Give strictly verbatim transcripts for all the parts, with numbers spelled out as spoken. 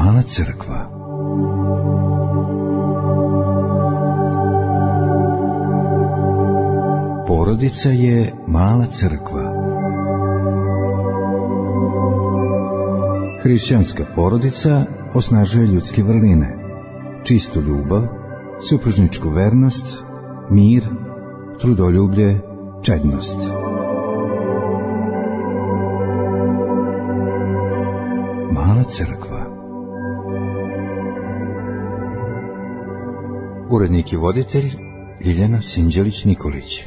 Mala crkva. Porodica je mala crkva. Hrišćanska porodica osnažuje ljudske vrline, čistu ljubav, supružničku vernost, mir, trudoljublje, čednost. Mala crkva. Urednik i voditelj Ljiljana Sinđelić-Nikolić.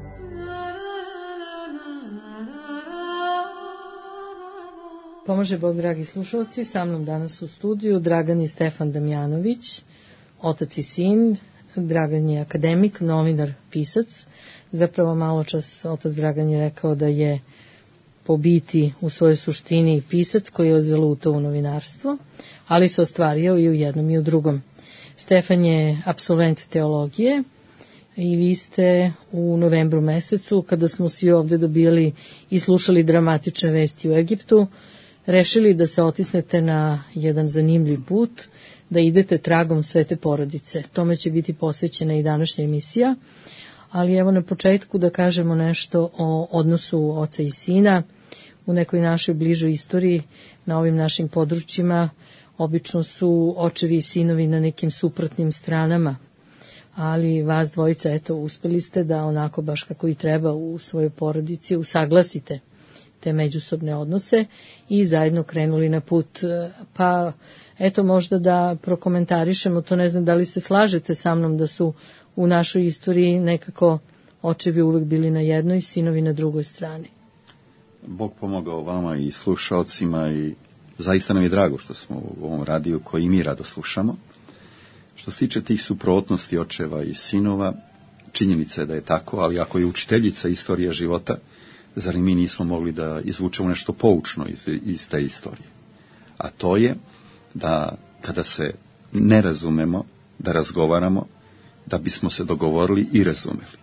Pomaže Bog, dragi slušalci, sa mnom danas u studiju Dragan i Stefan Damjanović, otac i sin. Dragan je akademik, novinar, pisac. Zapravo malo čas otac Dragan je rekao da je po biti u svojoj suštini pisac koji je zalutao u novinarstvo, ali se ostvario i u jednom i u drugom. Stefan je apsolvent teologije i vi ste u novembru mesecu, kada smo svi ovde dobili i slušali dramatične vesti u Egiptu, rešili da se otisnete na jedan zanimljiv put, da idete tragom Svete porodice. Tome će biti posvećena i današnja emisija, ali evo na početku da kažemo nešto o odnosu oca i sina. U nekoj našoj bližoj istoriji na ovim našim područjima obično su očevi i sinovi na nekim suprotnim stranama, ali vas dvojica, eto, uspeli ste da onako baš kako i treba u svojoj porodici usaglasite te međusobne odnose i zajedno krenuli na put. Pa eto, možda da prokomentarišemo to, ne znam da li se slažete sa mnom da su u našoj istoriji nekako očevi uvek bili na jednoj, sinovi na drugoj strani. Bog pomogao vama i slušalcima i zaista nam je drago što smo u ovom radiju koji mi rado slušamo. Što se tiče tih suprotnosti očeva i sinova, činjenica je da je tako, ali ako je učiteljica istorije života, zar mi nismo mogli da izvučemo nešto poučno iz, iz te istorije? A to je da kada se ne razumemo, da razgovaramo, da bismo se dogovorili i razumeli.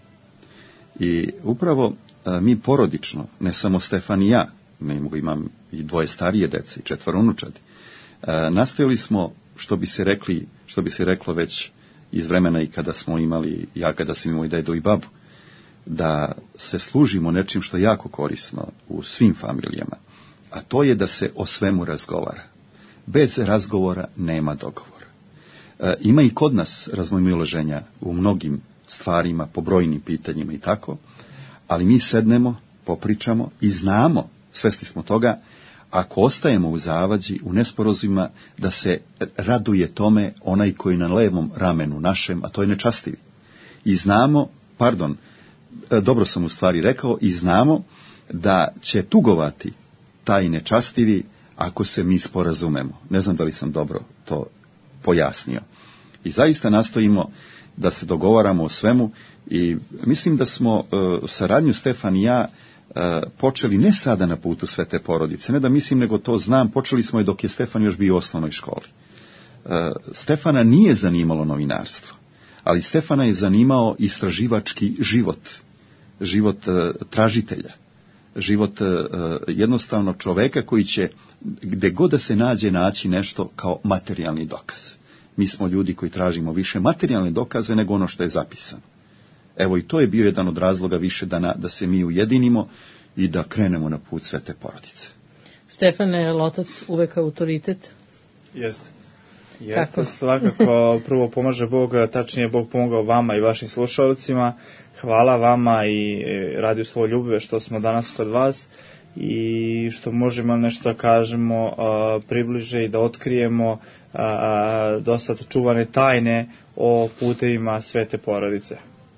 I upravo mi porodično, ne samo Stefan i ja, ne mogu, imam i dvoje starije dece i četvoro unučadi, nastojali smo, što bi se rekli, što bi se reklo već iz vremena i kada smo imali, ja kada sam imao i dedu i babu, da se služimo nečim što je jako korisno u svim familijama, a to je da se o svemu razgovara. Bez razgovora nema dogovora. E, ima i kod nas razmimoilaženja u mnogim stvarima, po brojnim pitanjima i tako, ali mi sednemo, popričamo i znamo, svesni smo toga, ako ostajemo u zavađi, u nesporazumima, da se raduje tome onaj koji na levom ramenu našem, a to je nečastivi. I znamo, pardon, dobro sam u stvari rekao, i znamo da će tugovati taj nečastivi ako se mi sporazumemo. Ne znam da li sam dobro to pojasnio. I zaista nastojimo da se dogovaramo o svemu i mislim da smo uh, saradnju Stefan i ja uh, počeli ne sada na putu Svete porodice, ne da mislim nego to znam, počeli smo je dok je Stefan još bio u osnovnoj školi. Uh, Stefana nije zanimalo novinarstvo, ali Stefana je zanimao istraživački život, život uh, tražitelja, život uh, jednostavno čoveka koji će, gde god da se nađe, naći nešto kao materijalni dokaz. Mi smo ljudi koji tražimo više materijalne dokaze nego ono što je zapisano. Evo i to je bio jedan od razloga više da, na, da se mi ujedinimo i da krenemo na put Svete porodice. Stefane, je li otac uvek autoritet? Jeste. Jeste, svakako prvo pomaže Bog, tačnije Bog pomogao vama i vašim slušalcima. Hvala vama i Radio Slovo Ljubave što smo danas kod vas i što možemo nešto da kažemo a, približe i da otkrijemo a, a, dosad čuvane tajne o putevima Svete porodice.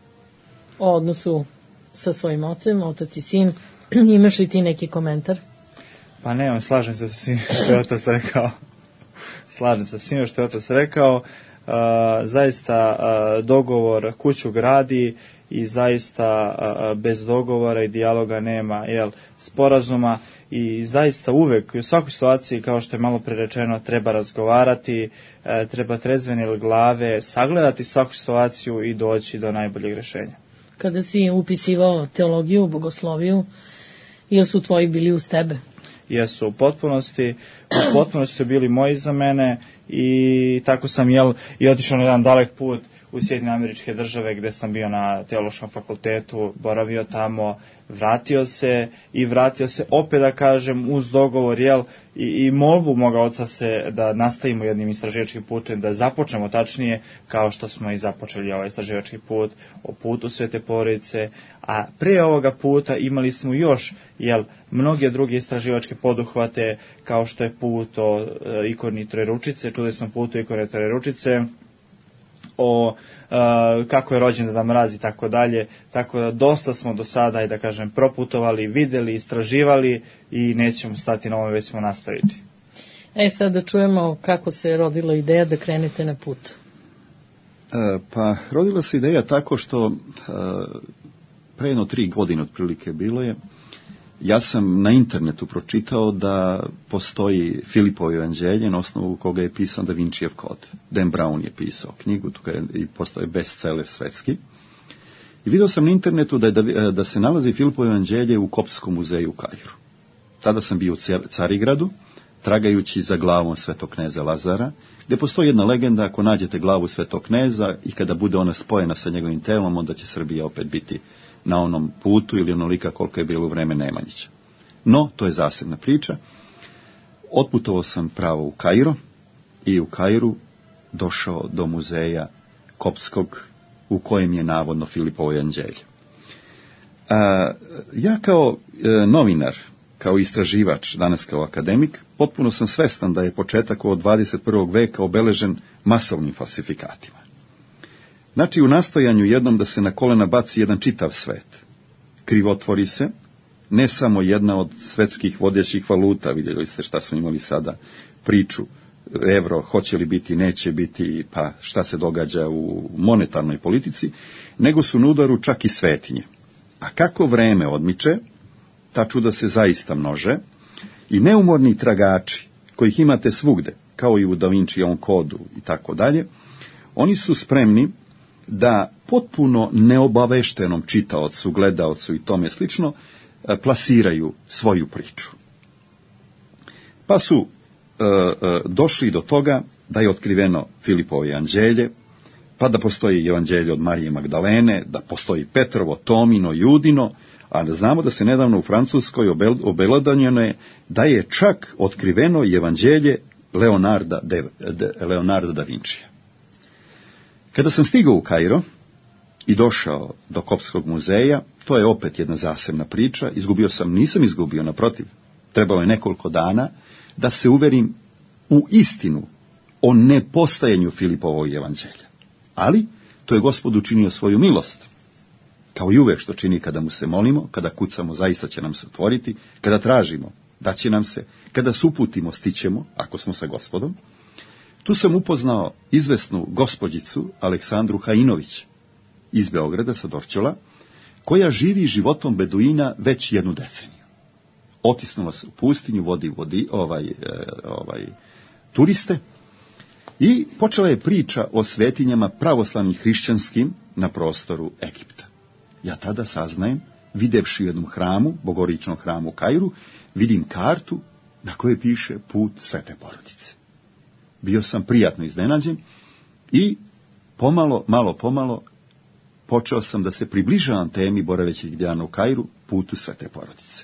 O odnosu sa svojim ocem, otac i sin, imaš li ti neki komentar? Pa ne, slažem se sa svim što je otac rekao. Slažem se sa svim što je otac rekao. Uh, zaista uh, dogovor kuću gradi i zaista uh, bez dogovora i dijaloga nema jel, sporazuma i zaista uvek u svakoj situaciji, kao što je malo prerečeno, treba razgovarati, uh, treba trezvene glave, sagledati svaku situaciju i doći do najboljeg rešenja. Kada si upisivao teologiju, bogosloviju, ili su tvoji bili uz tebe? jesu u potpunosti, u potpunosti su bili moji za mene i tako sam jel, i otišao na jedan dalek put u Sjedinjene Američke Države gdje sam bio na teološkom fakultetu, boravio tamo, vratio se i vratio se opet da kažem uz dogovor jel, i, i molbu moga oca se da nastavimo jednim istraživačkim putem, da započnemo tačnije kao što smo i započeli ovaj istraživački put o putu Svete Porodice, a pre ovoga puta imali smo još jel, mnoge druge istraživačke poduhvate kao što je put o e, ikoni Trojeručice, čudesnom putu ikone Trojeručice, o uh, kako je rođen Deda Mraz i tako dalje, tako da dosta smo do sada i da kažem proputovali, videli, istraživali i nećemo stati na ovome, već ćemo nastaviti. E sad da čujemo kako se rodila ideja da krenete na put. E, pa rodila se ideja tako što e, pre jedno tri godine otprilike bilo je, ja sam na internetu pročitao da postoji Filipovo evanđelje na osnovu koga je pisan Da Vincijev kod. Dan Brown je pisao knjigu, tuka je, i postoje bestseller svetski. I vidio sam na internetu da, je, da, da se nalazi Filipovo evanđelje u Koptskom muzeju u Kairu. Tada sam bio u Carigradu, tragajući za glavom svetog kneza Lazara, gdje postoji jedna legenda, ako nađete glavu svetog kneza i kada bude ona spojena sa njegovim telom, onda će Srbija opet biti na onom putu ili onolika koliko je bilo u vreme Nemanjića. No, to je zasebna priča. Otputovao sam pravo u Kairo i u Kairu došao do muzeja Koptskog u kojem je navodno Filipovo evanđelje. A, ja kao e, novinar, kao istraživač, danas kao akademik, potpuno sam svestan da je početak od dvadeset prvog veka obeležen masovnim falsifikatima. Znači, u nastojanju jednom da se na kolena baci jedan čitav svet, krivotvori se, ne samo jedna od svetskih vodećih valuta, vidjeli ste šta smo imali sada, priču, evro, hoće li biti, neće biti, pa šta se događa u monetarnoj politici, nego su na udaru čak i svetinje. A kako vreme odmiče, ta čuda se zaista množe i neumorni tragači, kojih imate svugde, kao i u Da Vincijevom kodu i tako dalje, oni su spremni da potpuno neobaveštenom čitaocu, gledaocu i tome slično, plasiraju svoju priču. Pa su e, e, došli do toga da je otkriveno Filipovo evanđelje, pa da postoji evanđelje od Marije Magdalene, da postoji Petrovo, Tomino, Judino, a znamo da se nedavno u Francuskoj obel, obelodanjeno je da je čak otkriveno evanđelje Leonarda, de, de, Leonarda da Vincija. Kada sam stigao u Kairo i došao do Koptskog muzeja, to je opet jedna zasebna priča, izgubio sam, nisam izgubio, naprotiv, trebalo je nekoliko dana da se uverim u istinu o nepostajanju Filipovog evanđelja. Ali, to je Gospod učinio svoju milost, kao i uvek što čini kada mu se molimo, kada kucamo, zaista će nam se otvoriti, kada tražimo, da će nam se, kada se uputimo, stićemo, ako smo sa Gospodom. Tu sam upoznao izvesnu gospođicu Aleksandru Hajinović iz Beograda sa Dorćola, koja živi životom beduina već jednu deceniju. Otisnula se u pustinju, vodi, vodi ovaj, ovaj, turiste i počela je priča o svetinjama pravoslavnim hrišćanskim na prostoru Egipta. Ja tada saznajem, videvši u jednom hramu, bogoričnom hramu u Kairu, vidim kartu na kojoj piše put Svete Porodice. Bio sam prijatno iznenađen i pomalo, malo pomalo, počeo sam da se približavam temi boravećih dana u Kairu, putu Svete Porodice.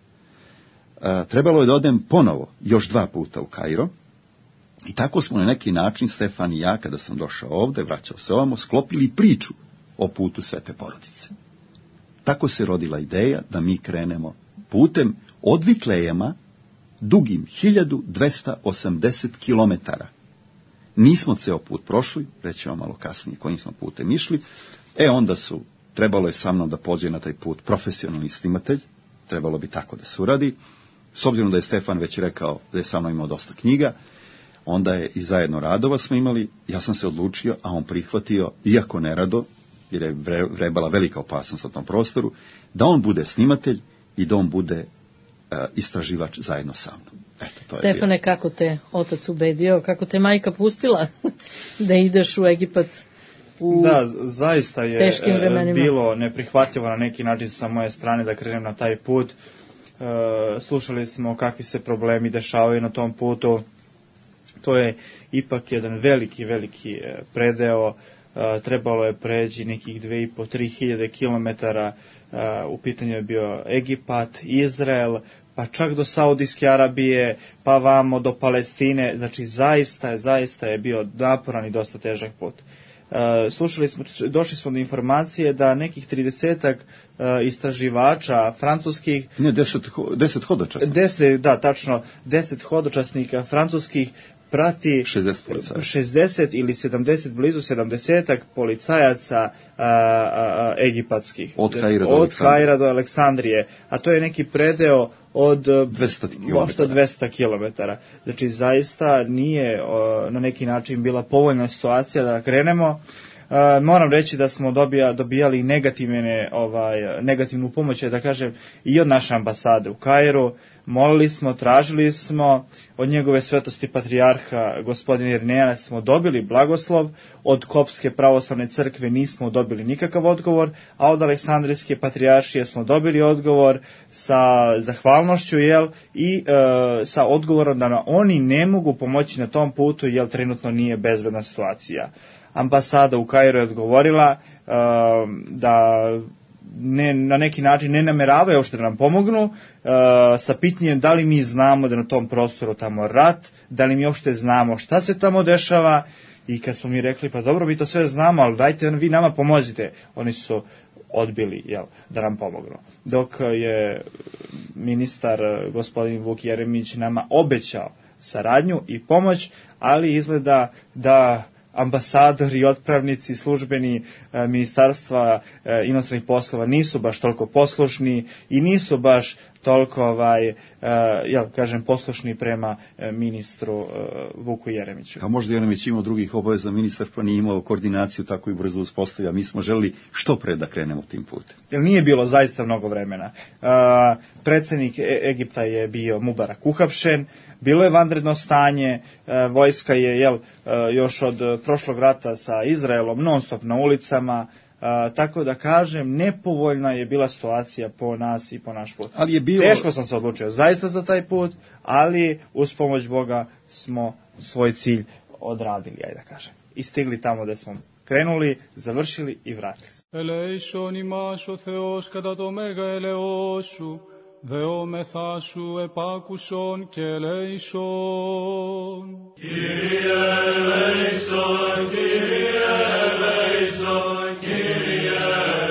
E, trebalo je da odem ponovo, još dva puta u Kairo, i tako smo na neki način, Stefan i ja, kada sam došao ovde, vraćao se ovamo, sklopili priču o putu Svete Porodice. Tako se rodila ideja da mi krenemo putem od Vitlejema, dugim hiljadu dvesta osamdeset kilometara. Nismo ceo put prošli, rećemo malo kasnije kojim smo putem išli, e onda su, trebalo je sa mnom da pođe na taj put profesionalni snimatelj, trebalo bi tako da se uradi, s obzirom da je Stefan već rekao da je sa mnom imao dosta knjiga, onda je i zajedno radova smo imali, ja sam se odlučio, a on prihvatio, iako nerado, jer je vrebala velika opasnost na tom prostoru, da on bude snimatelj i da on bude uh, istraživač zajedno sa mnom. Eto, to Stefane, je kako te otac ubedio, kako te majka pustila da ideš u Egipat u da, zaista je teškim vremenima? Bilo neprihvatljivo na neki način sa moje strane da krenem na taj put. slušali smo kakvi se problemi dešavaju na tom putu. To je ipak jedan veliki, veliki predeo. Trebalo je pređi nekih dve i po, tri hiljade kilometara. U pitanju je bio Egipat, Izrael, pa čak do Saudijske Arabije, pa vamo do Palestine. Znači zaista je, zaista je bio naporan i dosta težak put. Slušali smo, došli smo do informacije da nekih tridesetak istraživača francuskih... Ne, deset, deset hodočasnika. Deset, da, tačno, deset hodočasnika francuskih prati šezdeset, šezdeset ili sedamdeset, blizu sedamdesetak policajaca a, a, a, egipatskih. Od Kaira do, od Kaira do Aleksandrije. A to je neki predeo od možda dvesta kilometara. Znači, zaista nije o, na neki način bila povoljna situacija da krenemo. Uh, moram reći da smo dobija, dobijali negativne, ovaj, negativnu pomoć, da kažem, i od naše ambasade u Kairu. Molili smo, tražili smo od njegove svetosti patrijarha gospodina Irineja, smo dobili blagoslov, od Kopske pravoslavne crkve nismo dobili nikakav odgovor, a od Aleksandrijske patrijaršije smo dobili odgovor sa zahvalnošću, jel, i e, sa odgovorom da oni ne mogu pomoći na tom putu, jer trenutno nije bezbedna situacija. Ambasada u Kairu je odgovorila uh, da ne, na neki način ne nameravaju uopšte da nam pomognu, uh, sa pitanjem da li mi znamo da na tom prostoru tamo rat, da li mi uopšte znamo šta se tamo dešava, i kad smo mi rekli pa dobro, mi to sve znamo, ali dajte vi nama pomozite, oni su odbili, jel, da nam pomognu. Dok je ministar gospodin Vuk Jeremić nama obećao saradnju i pomoć, ali izgleda da ambasadori i otpravnici, službeni e, ministarstva e, inostranih poslova nisu baš toliko poslušni i nisu baš toliko, ovaj, e, ja kažem, poslušni prema e, ministru e, Vuku Jeremiću. A možda Jeremić imao drugih obaveza, ministar pa nije imao koordinaciju tako i brzo uspostavlja. Mi smo želeli što pre da krenemo tim putem. Jer nije bilo zaista mnogo vremena. E, predsjednik e- Egipta je bio Mubarak uhapšen, bilo je vanredno stanje, e, vojska je, jel, e, još od prošlog rata sa Izraelom non stop na ulicama, Uh, tako da kažem, nepovoljna je bila situacija po nas i po naš put. Ali je bilo... Teško sam se odlučio zaista za taj put, ali uz pomoć Boga smo svoj cilj odradili, ajde da kažem. I stigli tamo gde smo krenuli, završili i vratili se. Ελέησον ημάς ο Θεός κατά το μέγα ελεός σου, δεόμεθά σου επάκουσον και ελέησον. Κύριε ελέησον, Κύριε ελέησον, Κύριε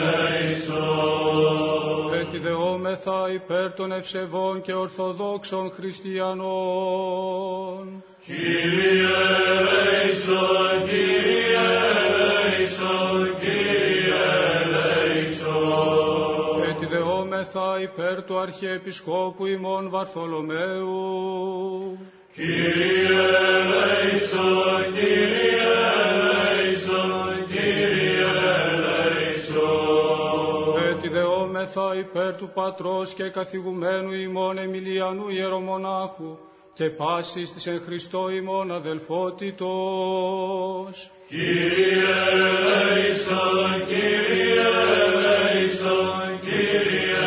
ελέησον. Έτσι δεόμεθα υπέρ των ευσεβών και ορθοδόξων χριστιανών. Κύριε ελέησον, Κύριε ελέησον, Κύριε ελέησον. Έτσι δεόμεθα υπέρ του Αρχιεπισκόπου ημών Βαρθολομαίου. Κύριε ελέησον, Κύριε ελέησον, Κύριε ελέησον. Έτσι δεόμεθα υπέρ του Πατρός και καθηγουμένου ημών Εμιλιανού Ιερομονάχου και πάσης της εν Χριστώ ημών αδελφότητος. Κύριε ελέησον, Κύριε ελέησον, Κύριε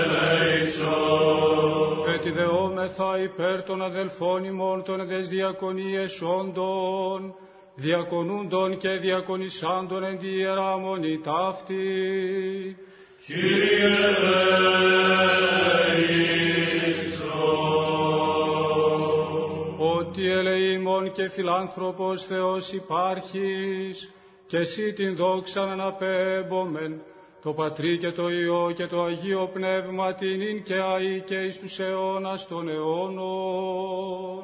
ελέησον. Έτσι δεόμεθα υπέρ των αδελφών ημών των δες διακονίες όντων, διακονούντων και διακονισάντων εν τη Ιερά Μονή ταύτη. Κύριε ελέησον. Ότι ελεήμων και φιλάνθρωπος Θεός υπάρχεις, και εσύ την δόξαν αναπέμπομεν, το Πατρί και το Υιό και το Αγίο Πνεύμα την ειν και αεί και εις τους αιώνας των αιώνων.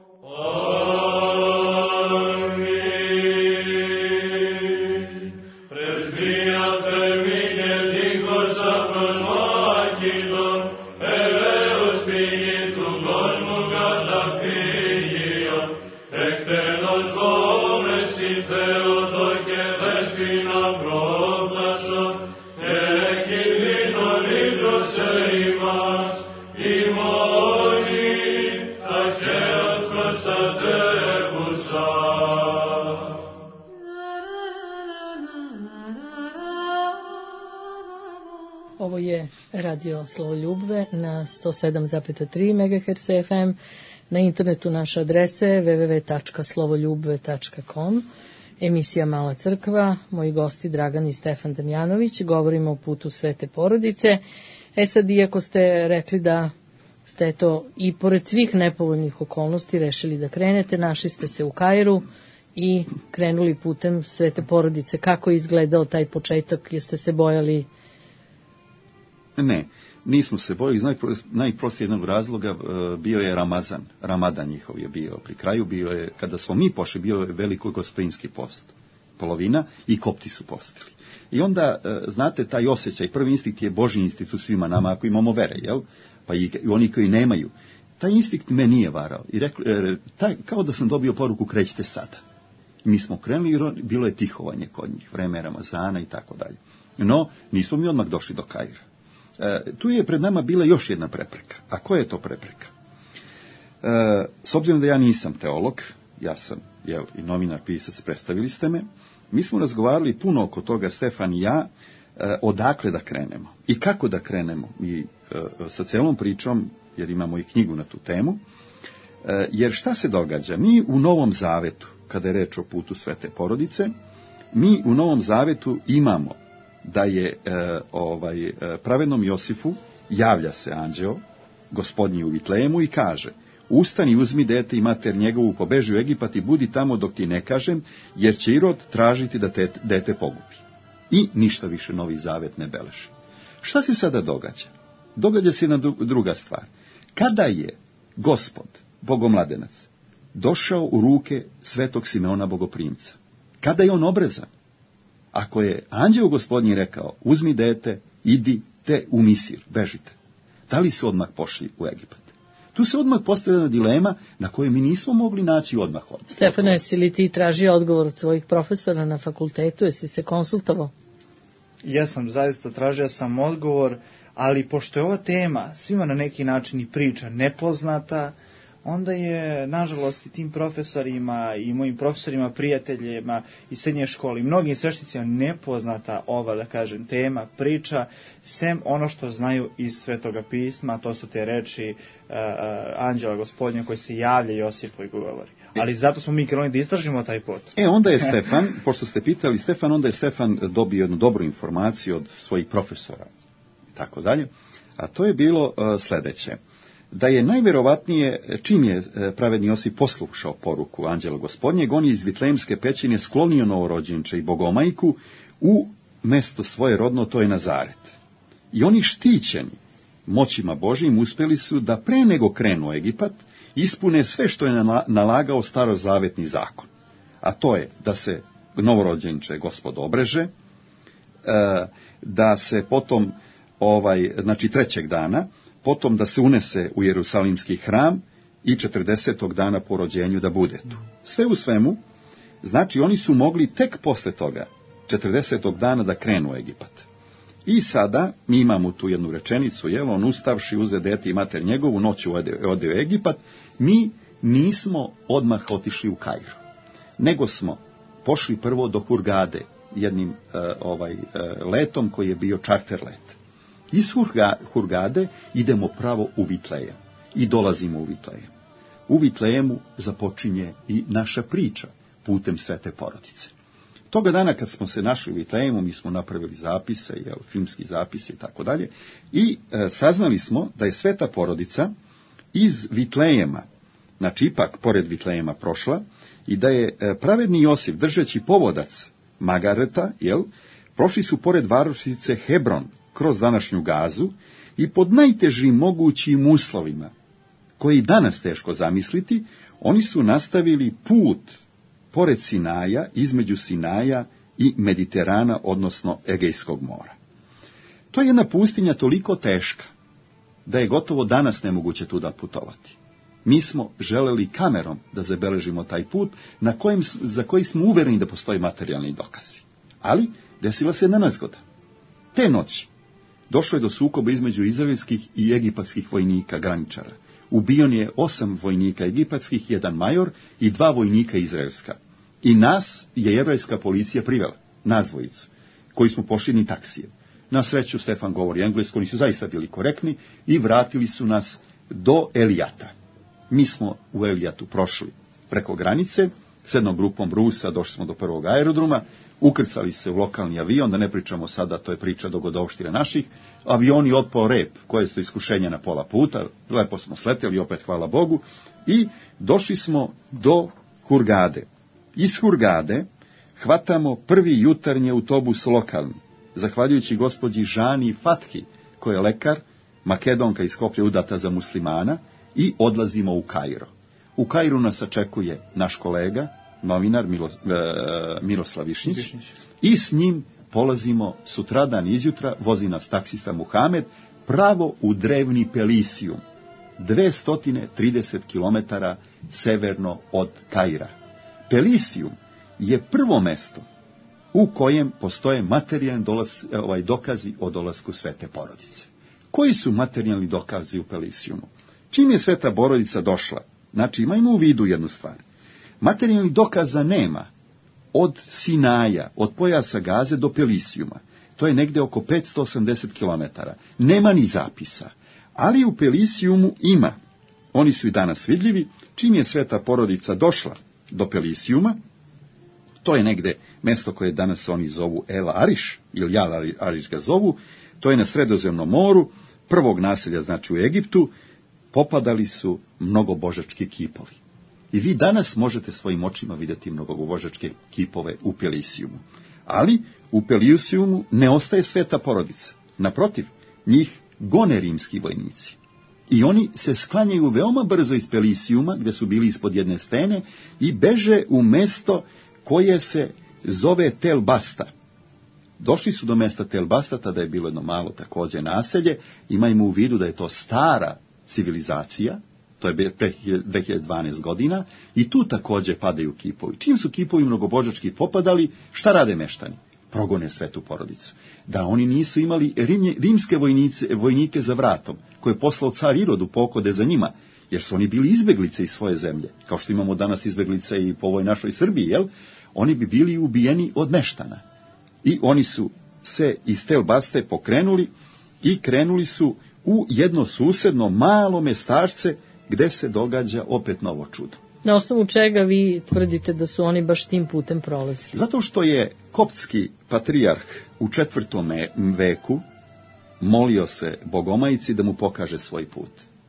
Αμήν. Πρεσβεία θερμή και δίχως απροσμάκητον, ελέος πηγή του κόσμου καταφύγιον, εκτενώς δόμεση Θεότο και δέσποινα πρόφθασον, και κινδύνων ίδρωσε ημάς, ημώνη ταχαίως προστατεύουσα. radio Slovo Ljubve na sto sedam zarez tri megaherca F M, na internetu naše adrese w w w tačka slovoljubve tačka com, emisija Mala crkva, moji gosti Dragan i Stefan Damjanović, govorimo o putu Svete porodice. E sad, iako ste rekli da ste to i pored svih nepovoljnih okolnosti rešili da krenete, našli ste se u Kairu i krenuli putem Svete porodice. Kako je izgledao taj početak? Jeste se bojali? Ne, nismo se bojali. Najpro, najprostije jednog razloga bio je Ramazan. Ramadan njihov je bio pri kraju. Bio je, kada smo mi pošli, bio je veliko gospodinski post. Polovina i kopti su postili. I onda, znate, taj osjećaj, prvi instinkt je Božji instinkt u svima nama, ako imamo vere, jel? Pa i oni koji nemaju. Taj instinkt me nije varao. I rekli, taj, kao da sam dobio poruku, krećite sada. Mi smo krenuli i bilo je tihovanje kod njih, vreme Ramazana i tako dalje. No, nismo mi odmah došli do Kaira. E, tu je pred nama bila još jedna prepreka. A koja je to prepreka? E, s obzirom da ja nisam teolog, ja sam jel, i novinar, pisac, predstavili ste me, mi smo razgovarali puno oko toga, Stefan i ja, e, odakle da krenemo i kako da krenemo. Mi e, sa celom pričom, jer imamo i knjigu na tu temu, e, jer šta se događa? Mi u Novom Zavetu, kada je reč o putu Svete porodice, mi u Novom Zavetu imamo da je e, ovaj, e, pravednom Josifu javlja se anđeo, gospodnji u Vitlejemu i kaže: ustani, uzmi dete i mater njegovu, pobeži u Egipat i budi tamo dok ti ne kažem, jer će Irod tražiti da te dete pogubi. I ništa više Novi Zavet ne beleži. Šta se sada događa? Događa se jedna druga stvar. Kada je Gospod, Bogomladenac, došao u ruke svetog Simeona Bogoprimca, kada je on obrezan, ako je anđeo gospodnji rekao: uzmi dete, idi te u Misir, bežite, da li su odmah pošli u Egipat? Tu se odmah postavljena dilema na kojoj mi nismo mogli naći odmah odgovor. Stefane, jesi li ti tražio odgovor od svojih profesora na fakultetu, jesi se konsultovao? Jesam, zaista tražio sam odgovor, ali pošto je ova tema svima na neki način i priča nepoznata, onda je, nažalost, i tim profesorima i mojim profesorima, prijateljima i srednje škole i mnogim svešticima nepoznata ova, da kažem, tema, priča, sem ono što znaju iz Svetoga pisma, to su te reči uh, anđela gospodnja koji se javlja Josipu i govori. Ali zato smo mi krenuli da istražimo taj put. E, onda je Stefan, pošto ste pitali Stefan, onda je Stefan dobio jednu dobru informaciju od svojih profesora i tako dalje, a to je bilo uh, sledeće. Da je najvjerovatnije, čim je pravedni Josip poslušao poruku anđela gospodnjeg, on je iz Vitlejemske pećine sklonio novorođenče i bogomajku u mesto svoje rodno, to je Nazaret. I oni štićeni moćima Božjim uspjeli su da pre nego krenu u Egipat ispune sve što je nalagao starozavetni zakon. A to je da se novorođenče Gospod obreže, da se potom, ovaj, znači trećeg dana, potom da se unese u Jerusalimski hram i četrdesetog dana po rođenju da bude tu. Sve u svemu, znači oni su mogli tek posle toga, četrdesetog dana, da krenu u Egipat. I sada mi imamo tu jednu rečenicu, jel, on ustavši uze dete i mater njegovu, noću ode, ode u Egipat. Mi nismo odmah otišli u Kairo, nego smo pošli prvo do Hurgade, jednim uh, ovaj, uh, letom koji je bio čarter let. Iz Hurgade idemo pravo u Vitlejem i dolazimo u Vitlejem. U Vitlejemu započinje i naša priča putem Svete porodice. Toga dana kad smo se našli u Vitlejemu, mi smo napravili zapise, jel, filmski zapise i tako dalje, i e, saznali smo da je Sveta porodica iz Vitlejema, znači ipak pored Vitlejema prošla, i da je e, pravedni Josif, držeći povodac Magareta, jel, prošli su pored varošice Hebron, kroz današnju Gazu i pod najtežim mogućim uslovima, koji danas teško zamisliti, oni su nastavili put pored Sinaja, između Sinaja i Mediterana, odnosno Egejskog mora. To je jedna pustinja toliko teška, da je gotovo danas nemoguće tuda putovati. Mi smo želeli kamerom da zabeležimo taj put, na kojem, za koji smo uvereni da postoji materijalni dokazi. Ali desila se jedna nezgoda. Te noći došlo je do sukoba između izraelskih i egipatskih vojnika, graničara. Ubijen je osam vojnika egipatskih, jedan major i dva vojnika izraelska. I nas je jevrejska policija privela, nas dvojicu, koji smo pošli ni taksijem. Na sreću Stefan govori englesko, oni su zaista bili korektni i vratili su nas do Elijata. Mi smo u Elijatu prošli preko granice, s jednom grupom Rusa došli smo do prvog aerodroma, ukrcali se u lokalni avion, da ne pričamo sada, to je priča dogodovštine naših, avioni otpao rep, koje su iskušenja na pola puta, lepo smo sleteli, opet hvala Bogu, i došli smo do Hurgade. Iz Hurgade hvatamo prvi jutarnji autobus lokalni, zahvaljujući gospođi Žani Fathi, koja je lekar, Makedonka iz Skoplja udata za muslimana, i odlazimo u Kairo. U Kairu nas očekuje naš kolega, novinar Milo, e, Miroslav Višnjić, Višnjić, i s njim polazimo sutradan izjutra, vozi nas taksista Muhamed, pravo u drevni Pelisijum, dvesta trideset kilometara severno od Kaira. Pelisijum je prvo mesto u kojem postoje materijalni dolaz, ovaj, dokazi o dolasku Svete Porodice. Koji su materijalni dokazi u Pelisijumu? Čim je Sveta Porodica došla, znači imajmo u vidu jednu stvar, materijalnih dokaza nema od Sinaja, od pojasa Gaze do Pelisijuma. To je negde oko petsto osamdeset kilometara. Nema ni zapisa. Ali u Pelisijumu ima. Oni su i danas vidljivi. Čim je Sveta Porodica došla do Pelisijuma, to je negde mesto koje danas oni zovu El Ariš, ili Jal Ariš ga zovu, to je na Sredozemnom moru, prvog naselja, znači u Egiptu, popadali su mnogobožački kipovi. I vi danas možete svojim očima vidjeti mnogobožačke kipove u Pelisijumu. Ali u Pelisijumu ne ostaje Sveta Porodica. Naprotiv, njih gone rimski vojnici. I oni se sklanjaju veoma brzo iz Pelisijuma, gdje su bili ispod jedne stene, i beže u mesto koje se zove Tel Basta. Došli su do mesta Tel Basta, tada je bilo jedno malo također naselje. Imajmo u vidu da je to stara civilizacija, to je pre dve hiljade dvanaeste godina, i tu također padaju kipovi. Čim su kipovi mnogobožački popadali, šta rade meštani? Progone Svetu Porodicu. Da oni nisu imali rimlje, rimske vojnice, vojnike za vratom, koje je poslao car Irod u pokode za njima, jer su oni bili izbeglice iz svoje zemlje, kao što imamo danas izbeglice i po ovoj našoj Srbiji, jel? Oni bi bili ubijeni od meštana. I oni su se iz Tel Baste pokrenuli i krenuli su u jedno susedno malo mestašce gde se događa opet novo čudo. Na osnovu čega vi tvrdite da su oni baš tim putem prolazili? Zato što je koptski patrijarh u četvrtom veku molio se Bogomajici da mu pokaže svoj put.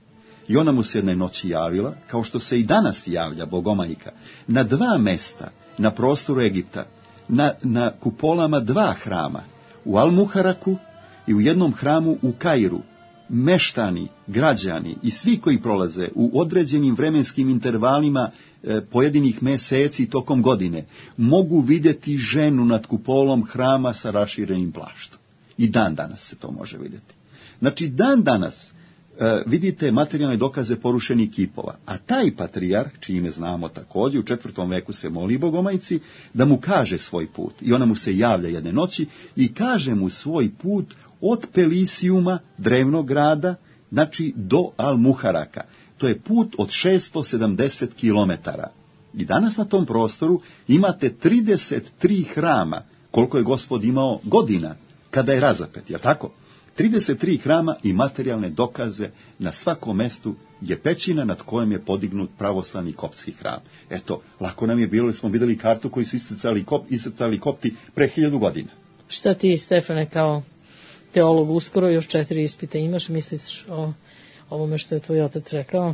I ona mu se jedne noći javila, kao što se i danas javlja Bogomajka, na dva mesta na prostoru Egipta, na, na kupolama dva hrama, u Al-Muharaku i u jednom hramu u Kairu. Meštani, građani i svi koji prolaze u određenim vremenskim intervalima e, pojedinih meseci tokom godine mogu vidjeti ženu nad kupolom hrama sa raširenim plaštom. I dan danas se to može vidjeti. Znači dan danas e, vidite materijalne dokaze porušenih kipova, a taj patrijarh, čije ime znamo također, u četvrtom veku se moli Bogomajci da mu kaže svoj put. I ona mu se javlja jedne noći i kaže mu svoj put od Pelisijuma, drevnog grada, znači do Al-Muharaka. To je put od šesto sedamdeset kilometara. I danas na tom prostoru imate trideset tri hrama, koliko je Gospod imao godina kada je razapet, je tako? trideset tri hrama i materijalne dokaze, na svakom mestu je pećina nad kojom je podignut pravoslavni koptski hram. Eto, lako nam je bilo, smo vidjeli kartu koju su isticali, kop, isticali kopti pre hiljadu godina. Šta ti, Stefane, kao teolog, uskoro još četiri ispita imaš, misliš o ovome što je tvoj otac rekao,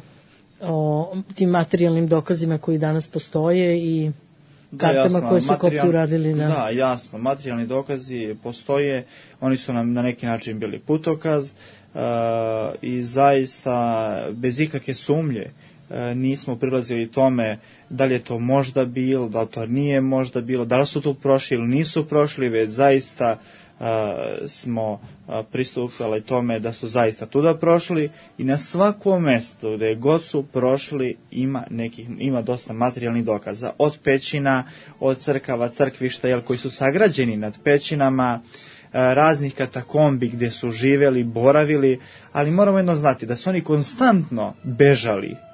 o tim materijalnim dokazima koji danas postoje i kartama da, jasno, koje su materijal... kopti uradili? Na... Da, jasno, materijalni dokazi postoje, oni su nam na neki način bili putokaz uh, i zaista bez ikakve sumnje uh, nismo prilazili tome da li je to možda bilo, da li to nije možda bilo, da li su tu prošli ili nisu prošli, već zaista Uh, smo uh, pristupali tome da su zaista tuda prošli i na svakom mjestu gdje god su prošli ima, nekih, ima dosta materijalnih dokaza, od pećina, od crkava, crkvišta, jel, koji su sagrađeni nad pećinama, uh, raznih katakombi gdje su živjeli, boravili, ali moramo jedno znati da su oni konstantno bežali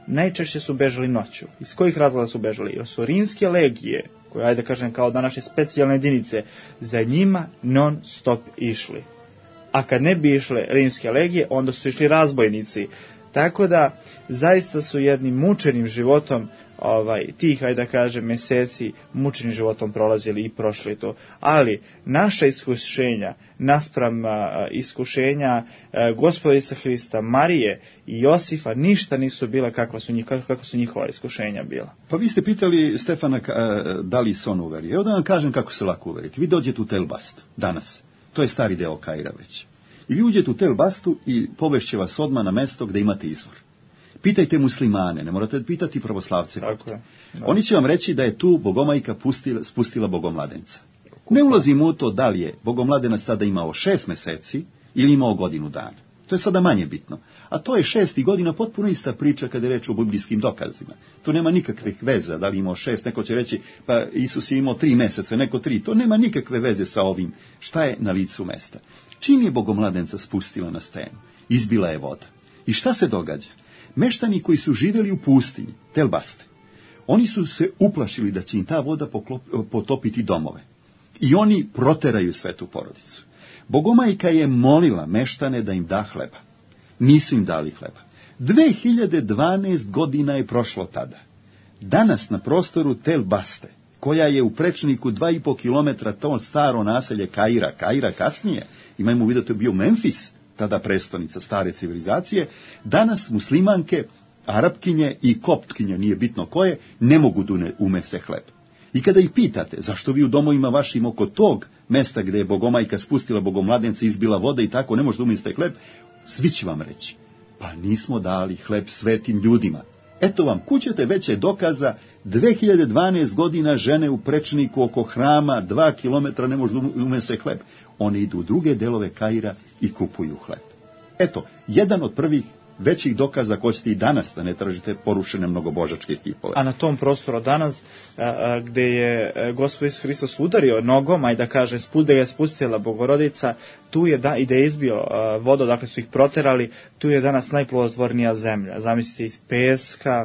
najčešće su bežali noću. Iz kojih razloga su bežali? Jer su rimske legije, koje, ajde kažem, kao današnje specijalne jedinice, za njima non stop išli. A kad ne bi išle rimske legije, onda su išli razbojnici. Tako da, zaista su jednim mučenim životom, ovaj, tih, ajde da kažem, meseci, mučenim životom prolazili i prošli to. Ali, naša iskušenja, naspram a, iskušenja a, Gospodice Hrista, Marije i Josifa, ništa nisu bila kakva su, njih, kako su njihova iskušenja bila. Pa vi ste pitali Stefana da li se on uveri. Evo da vam kažem kako se lako uveriti. Vi dođete u Tel Bastu, danas. To je stari deo Kaira već. I vi uđete u Tel Bastu i povešće vas odmah na mesto gde imate izvor. Pitajte muslimane, ne morate pitati pravoslavce. Tako je. Da. Oni će vam reći da je tu bogomajka pustila, spustila bogomladenca. Ne ulazimo u to da li je bogomladenac tada imao šest meseci ili imao godinu dana. To je sada manje bitno. A to je šesti godina potpuno ista priča kada je reč o biblijskim dokazima. To nema nikakvih veza da li imao šest, neko će reći pa Isus je imao tri meseca, neko tri. To nema nikakve veze sa ovim. Šta je na licu mesta? Čim je bogomladenca spustila na stenu? Izbila je voda. I šta se događa? Meštani koji su živjeli u pustinji, Tel Baste, oni su se uplašili da će im ta voda poklop, potopiti domove. I oni proteraju svetu porodicu. Bogomajka je molila meštane da im da hleba. Nisu im dali hleba. dve hiljade dvanaest godina je prošlo tada. Danas na prostoru Tel Baste, koja je u prečniku dva i po kilometra to staro naselje Kaira, Kaira kasnije, imajmo u vidu to je bio Memfis, tada prestonica stare civilizacije, danas muslimanke, arapkinje i koptkinje, nije bitno koje, ne mogu da umese hleb. I kada ih pitate zašto vi u domovima vašim oko tog mesta gde je bogomajka spustila bogomladenca, izbila voda i tako ne može da umeste hleb, svi će vam reći, pa nismo dali hleb svetim ljudima. Eto vam, kućete veće dokaza, dve hiljade dvanaest godina žene u prečniku oko hrama, dva kilometra ne može da umese hleb. One idu u druge delove Kaira i kupuju hleb. Eto, jedan od prvih većih dokaza koji ćete i danas da ne tražite porušene mnogobožačke kipove. A na tom prostoru danas, a, a, gde je Gospod Isus Hristos udario nogom, aj da kaže, gde je spustila Bogorodica, tu je da, i da je izbio a, vodu, dakle su ih proterali, tu je danas najplodotvornija zemlja. Zamislite, iz peska,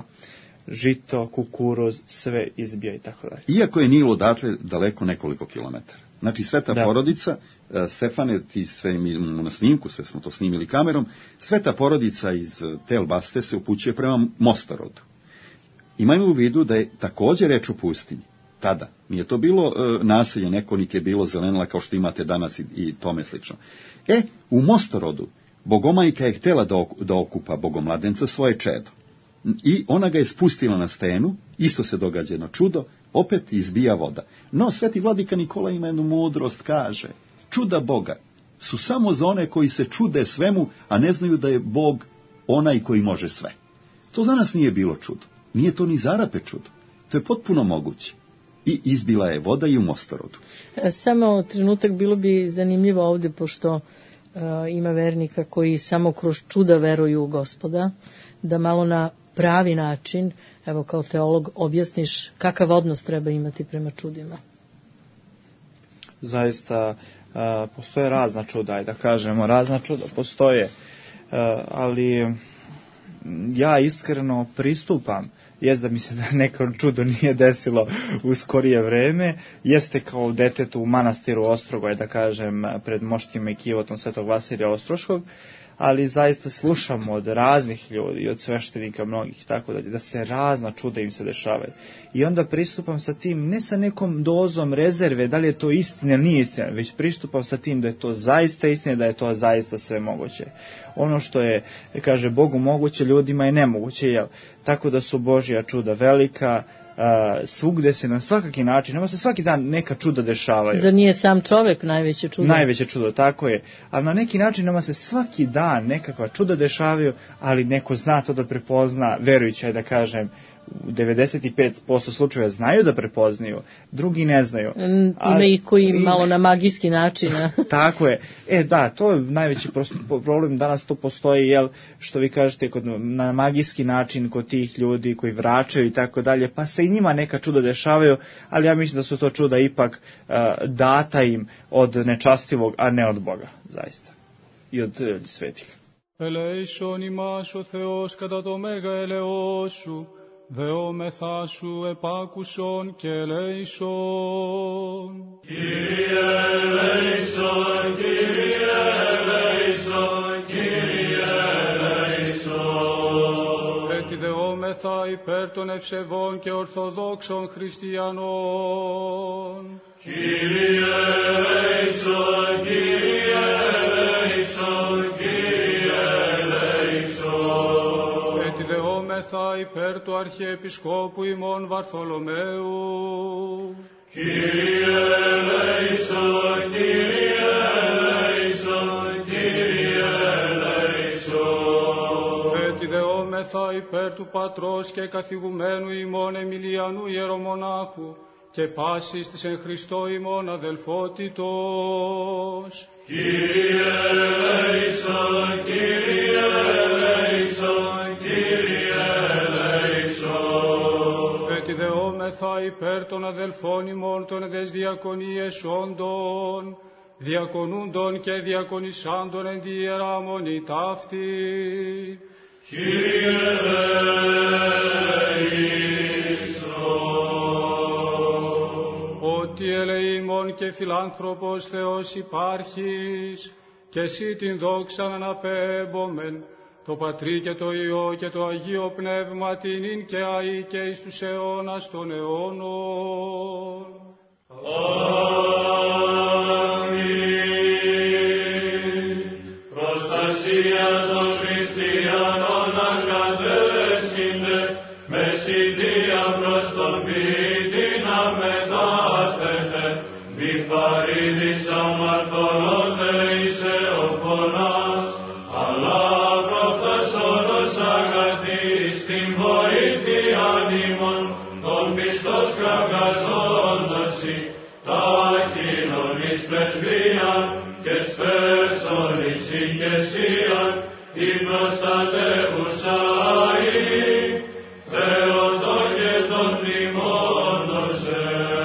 žito, kukuruz, sve izbija i tako dalje. Iako je Nil odatle daleko nekoliko kilometara. Znači, Sveta da. porodica, Stefane, ti sve imamo na snimku, sve smo to snimili kamerom, Sveta porodica iz Tel Baste se upućuje prema Mostorodu. Imajmo u vidu da je također reč o pustinji. Tada. Nije to bilo e, naselje, neko niti je bilo zelenila kao što imate danas i, i tome slično. E, u Mostorodu bogomajka je htjela da, ok, da okupa bogomladenca svoje čedo. I ona ga je spustila na stenu, isto se događa jedno čudo, opet izbija voda. No, sveti vladika Nikola ima jednu mudrost, kaže, čuda Boga su samo za one koji se čude svemu, a ne znaju da je Bog onaj koji može sve. To za nas nije bilo čudo. Nije to ni za Arape čudo. To je potpuno moguće. I izbila je voda i u Mostorodu. Samo trenutak, bilo bi zanimljivo ovdje, pošto uh, ima vernika koji samo kroz čuda veruju u Gospoda, da malo na pravi način, evo kao teolog, objasniš kakav odnos treba imati prema čudima. Zaista uh, postoje razna čuda, da kažemo, razna čuda postoje, uh, ali ja iskreno pristupam, jest da mi se neko čudo nije desilo u skorije vreme, jeste kao detetu u manastiru Ostrogoj, da kažem, pred moštima i kivotom Svetog Vasilija Ostroškog, ali zaista slušamo od raznih ljudi i od sveštenika mnogih, tako da, da se razna čuda im se dešavaju. I onda pristupam sa tim, ne sa nekom dozom rezerve, da li je to istina ili nije istina, već pristupam sa tim da je to zaista istina, da je to zaista sve moguće. Ono što je, kaže, Bogu moguće, ljudima je nemoguće, jel? Tako da su Božja čuda velika, Uh, svugde se na svakaki način, nema se svaki dan neka čuda dešavaju. Zar nije sam čovjek najveće čudo? Najveće čudo, tako je. Ali na neki način nama se svaki dan nekakva čuda dešavaju, ali neko zna to da prepozna, verujući, da kažem, u devedeset pet posto slučajeva znaju da prepoznaju, drugi ne znaju. Mm, ima i koji malo na magijski način. Tako je. E da, to je najveći problem, danas to postoji, jel, što vi kažete, kod, na magijski način kod tih ljudi koji vraćaju i tako dalje, pa se i njima neka čuda dešavaju, ali ja mislim da su to čuda ipak uh, data im od nečastivog, a ne od Boga, zaista. I od uh, svetih. Ελέησον ημάς ο Θεός κατά το μέγα ελεός σου, δεόμεθά σου επάκουσον και ελέησον. Κύριε ελέησον, Κύριε ελέησον, Κύριε ελέησον. Έτσι δεόμεθα υπέρ των ευσεβών και ορθοδόξων χριστιανών. Κύριε ελέησον, Κύριε ελέησον, Κύριε ελέησον. Έτσι δεόμεθα υπέρ του Αρχιεπισκόπου ημών Βαρθολομαίου. Κύριε ελέησον, Κύριε ελέησον, Κύριε ελέησον. Έτσι δεόμεθα υπέρ του Πατρός και καθηγουμένου ημών Εμιλιανού Ιερομονάχου και πάσης της εν Χριστώ ημών αδελφότητος. Κύριε ελέησον, Κύριε ελέησον, Κύριε ελέησον. Έτσι δεόμεθα υπέρ των αδελφών ημών των εδες διακονίες όντων, διακονούντων και διακονισάντων εν τη Ιερά Μονή ταύτη. Κύριε ελέησον. Ότι ελεήμων και φιλάνθρωπος Θεός υπάρχεις, και εσύ την δόξαν αναπέμπομεν, το Πατρί και το Υιό και το Αγίο Πνεύμα την ειν και αεί και εις τους αιώνας των αιώνων. Αμήν. Προστασία των χριστιανών αγκατέσχυνται, με συντία προς τον ποιητή να μετάθετε, μη παρήδης αμαρτωλότε εις εοφωνάς, αλλά προφθασόρος αγαθής την βοήθεια ημών, των πιστός κραυγαζόντωση, ταχύνων εις πρεσβείαν και σπέρσον εις ηγεσίαν, η προστατεύουσα η Θεοτό και τον μνημόνωσε.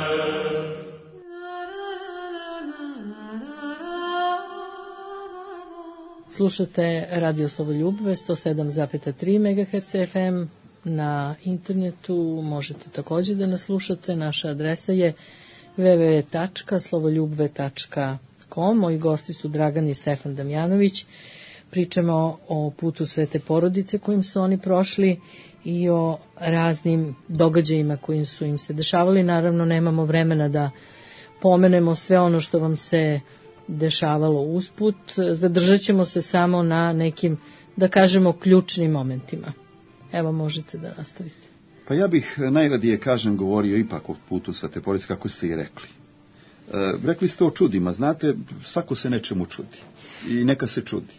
Slušate Radio Slovoljubve sto sedam zarez tri megaherca ef em. Na internetu možete također da nas slušate. Naša adresa je w w w tačka slovoljubve tačka com. Moji gosti su Dragan i Stefan Damjanović. Pričamo o putu Svete porodice kojim su oni prošli i o raznim događajima kojim su im se dešavali. Naravno, nemamo vremena da pomenemo sve ono što vam se dešavalo usput. Zadržat ćemo se samo na nekim, da kažemo, ključnim momentima. Evo, možete da nastavite. Pa ja bih najradije, kažem, govorio ipak o putu Svete porodice, kako ste i rekli. E, rekli ste o čudima. Znate, svako se nečemu čudi. I neka se čudi.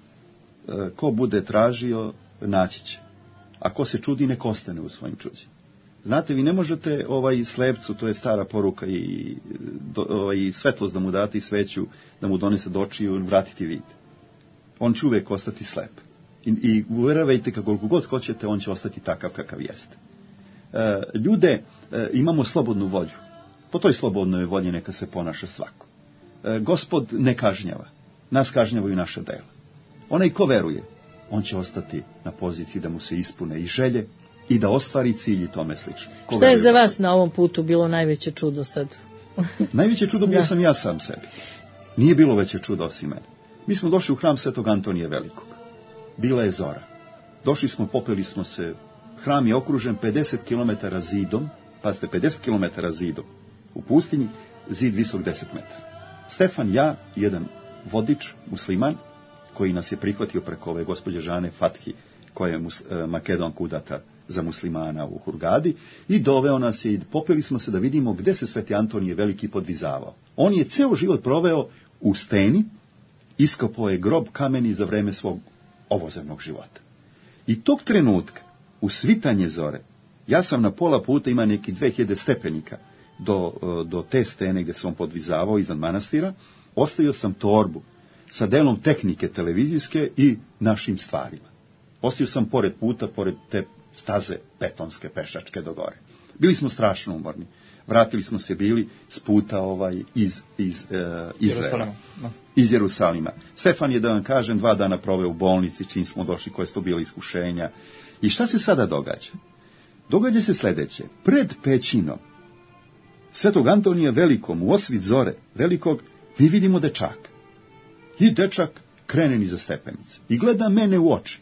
E, ko bude tražio, naći će. A ko se čudi, neka ostane u svojim čuđima. Znate, vi ne možete ovaj slepcu, to je stara poruka, i do, ovaj, svetlost da mu date i sveću da mu donese do očiju, vratiti vid. On će uvijek ostati slep. I, i uvjeravajte kako god hoćete, on će ostati takav kakav jeste. E, ljude, e, imamo slobodnu volju. Po toj slobodnoj volji neka se ponaša svako. E, Gospod ne kažnjava. Nas kažnjavaju naša dela. Onaj ko veruje, on će ostati na poziciji da mu se ispune i želje i da ostvari cilj i tome slično. Ko Šta je za vas na ovom putu bilo najveće čudo sad? Najveće čudo bio sam ja sam sebi. Nije bilo veće čudo osim mene. Mi smo došli u hram Svetog Antonija Velikog. Bila je zora. Došli smo, popeli smo se. Hram je okružen pedeset kilometara zidom. Pazite, pedeset kilometara zidom. U pustinji, zid visok deset metara. Stefan, ja, jedan vodič, musliman, koji nas je prihvatio preko ove gospođe Žane Fathi, koja je mus, Makedonka udata za muslimana u Hurgadi, i doveo nas je i popeli smo se da vidimo gde se Sveti Antonije Veliki podvizavao. On je ceo život proveo u steni, iskopao je grob kameni za vreme svog ovozemnog života. I tog trenutka, u svitanje zore, ja sam na pola puta, ima neki dve hiljade stepenika do, do te stene gdje se on podvizavao iznad manastira, ostavio sam torbu sa delom tehnike televizijske i našim stvarima. Ostavio sam pored puta, pored te staze betonske pešačke do gore. Bili smo strašno umorni. Vratili smo se bili s puta ovaj, iz, iz uh, Izraela. No. Iz Jerusalima. Stefan je, da vam kažem, dva dana proveo u bolnici, čim smo došli, koje su to bile iskušenja. I šta se sada događa? Događa se sljedeće. Pred pećinom Svetog Antonija Velikom, u osvit zore velikog, mi vidimo dečaka. I dečak krene niza stepenice. I gleda mene u oči.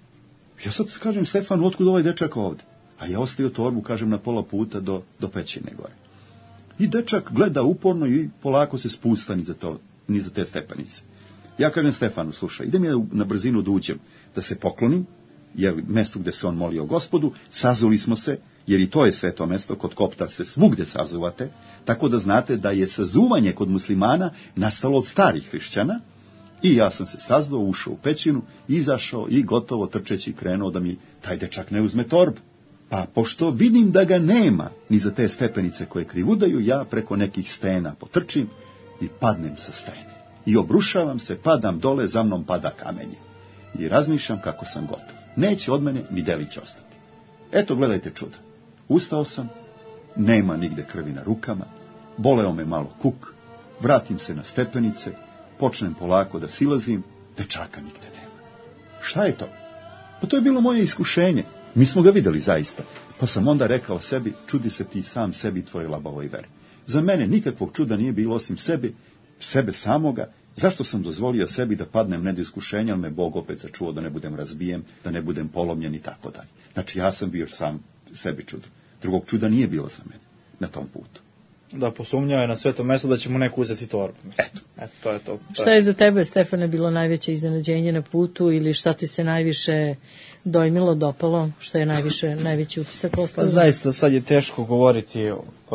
Ja sad kažem Stefanu, otkud ovaj dečak ovdje? A ja ostavio torbu, kažem, na pola puta do, do pećine gore. I dečak gleda uporno i polako se spusta niza, to, niza te stepenice. Ja kažem Stefanu, slušaj, idem ja na brzinu da uđem, da se poklonim, jer mjesto gdje se on molio Gospodu, sazuli smo se, jer i to je sveto mjesto, kod kopta se svugdje sazuvate, tako da znate da je sazuvanje kod muslimana nastalo od starih hrišćana, i ja sam se sazdao, ušao u pećinu, izašao i gotovo trčeći krenuo da mi taj dečak ne uzme torbu. Pa pošto vidim da ga nema ni za te stepenice koje krivudaju, ja preko nekih stena potrčim i padnem sa stene. I obrušavam se, padam dole, za mnom pada kamenje. I razmišljam kako sam gotov. Neće od mene ni delić ostati. Eto, gledajte čuda. Ustao sam, nema nigde krvi na rukama, boleo me malo kuk, vratim se na stepenice, počnem polako da silazim, dečaka nigde nema. Šta je to? Pa to je bilo moje iskušenje. Mi smo ga vidjeli zaista. Pa sam onda rekao sebi, čudi se ti sam sebi tvoje labavoj veri. Za mene nikakvog čuda nije bilo osim sebi, sebe samoga. Zašto sam dozvolio sebi da padnem ne do iskušenja, ali me Bog opet sačuvao da ne budem razbijen, da ne budem polomljen i tako dalje. Znači ja sam bio sam sebi čudo. Drugog čuda nije bilo za mene na tom putu. Da, posumnjao je na sveto mesto da će mu neko uzeti torbu. Eto. Eto, to je to. Šta je za tebe, Stefane, bilo najveće iznenađenje na putu ili šta ti se najviše dojmilo, dopalo, što je najviše, najveći utisak ostalo? Zaista sad je teško govoriti, uh,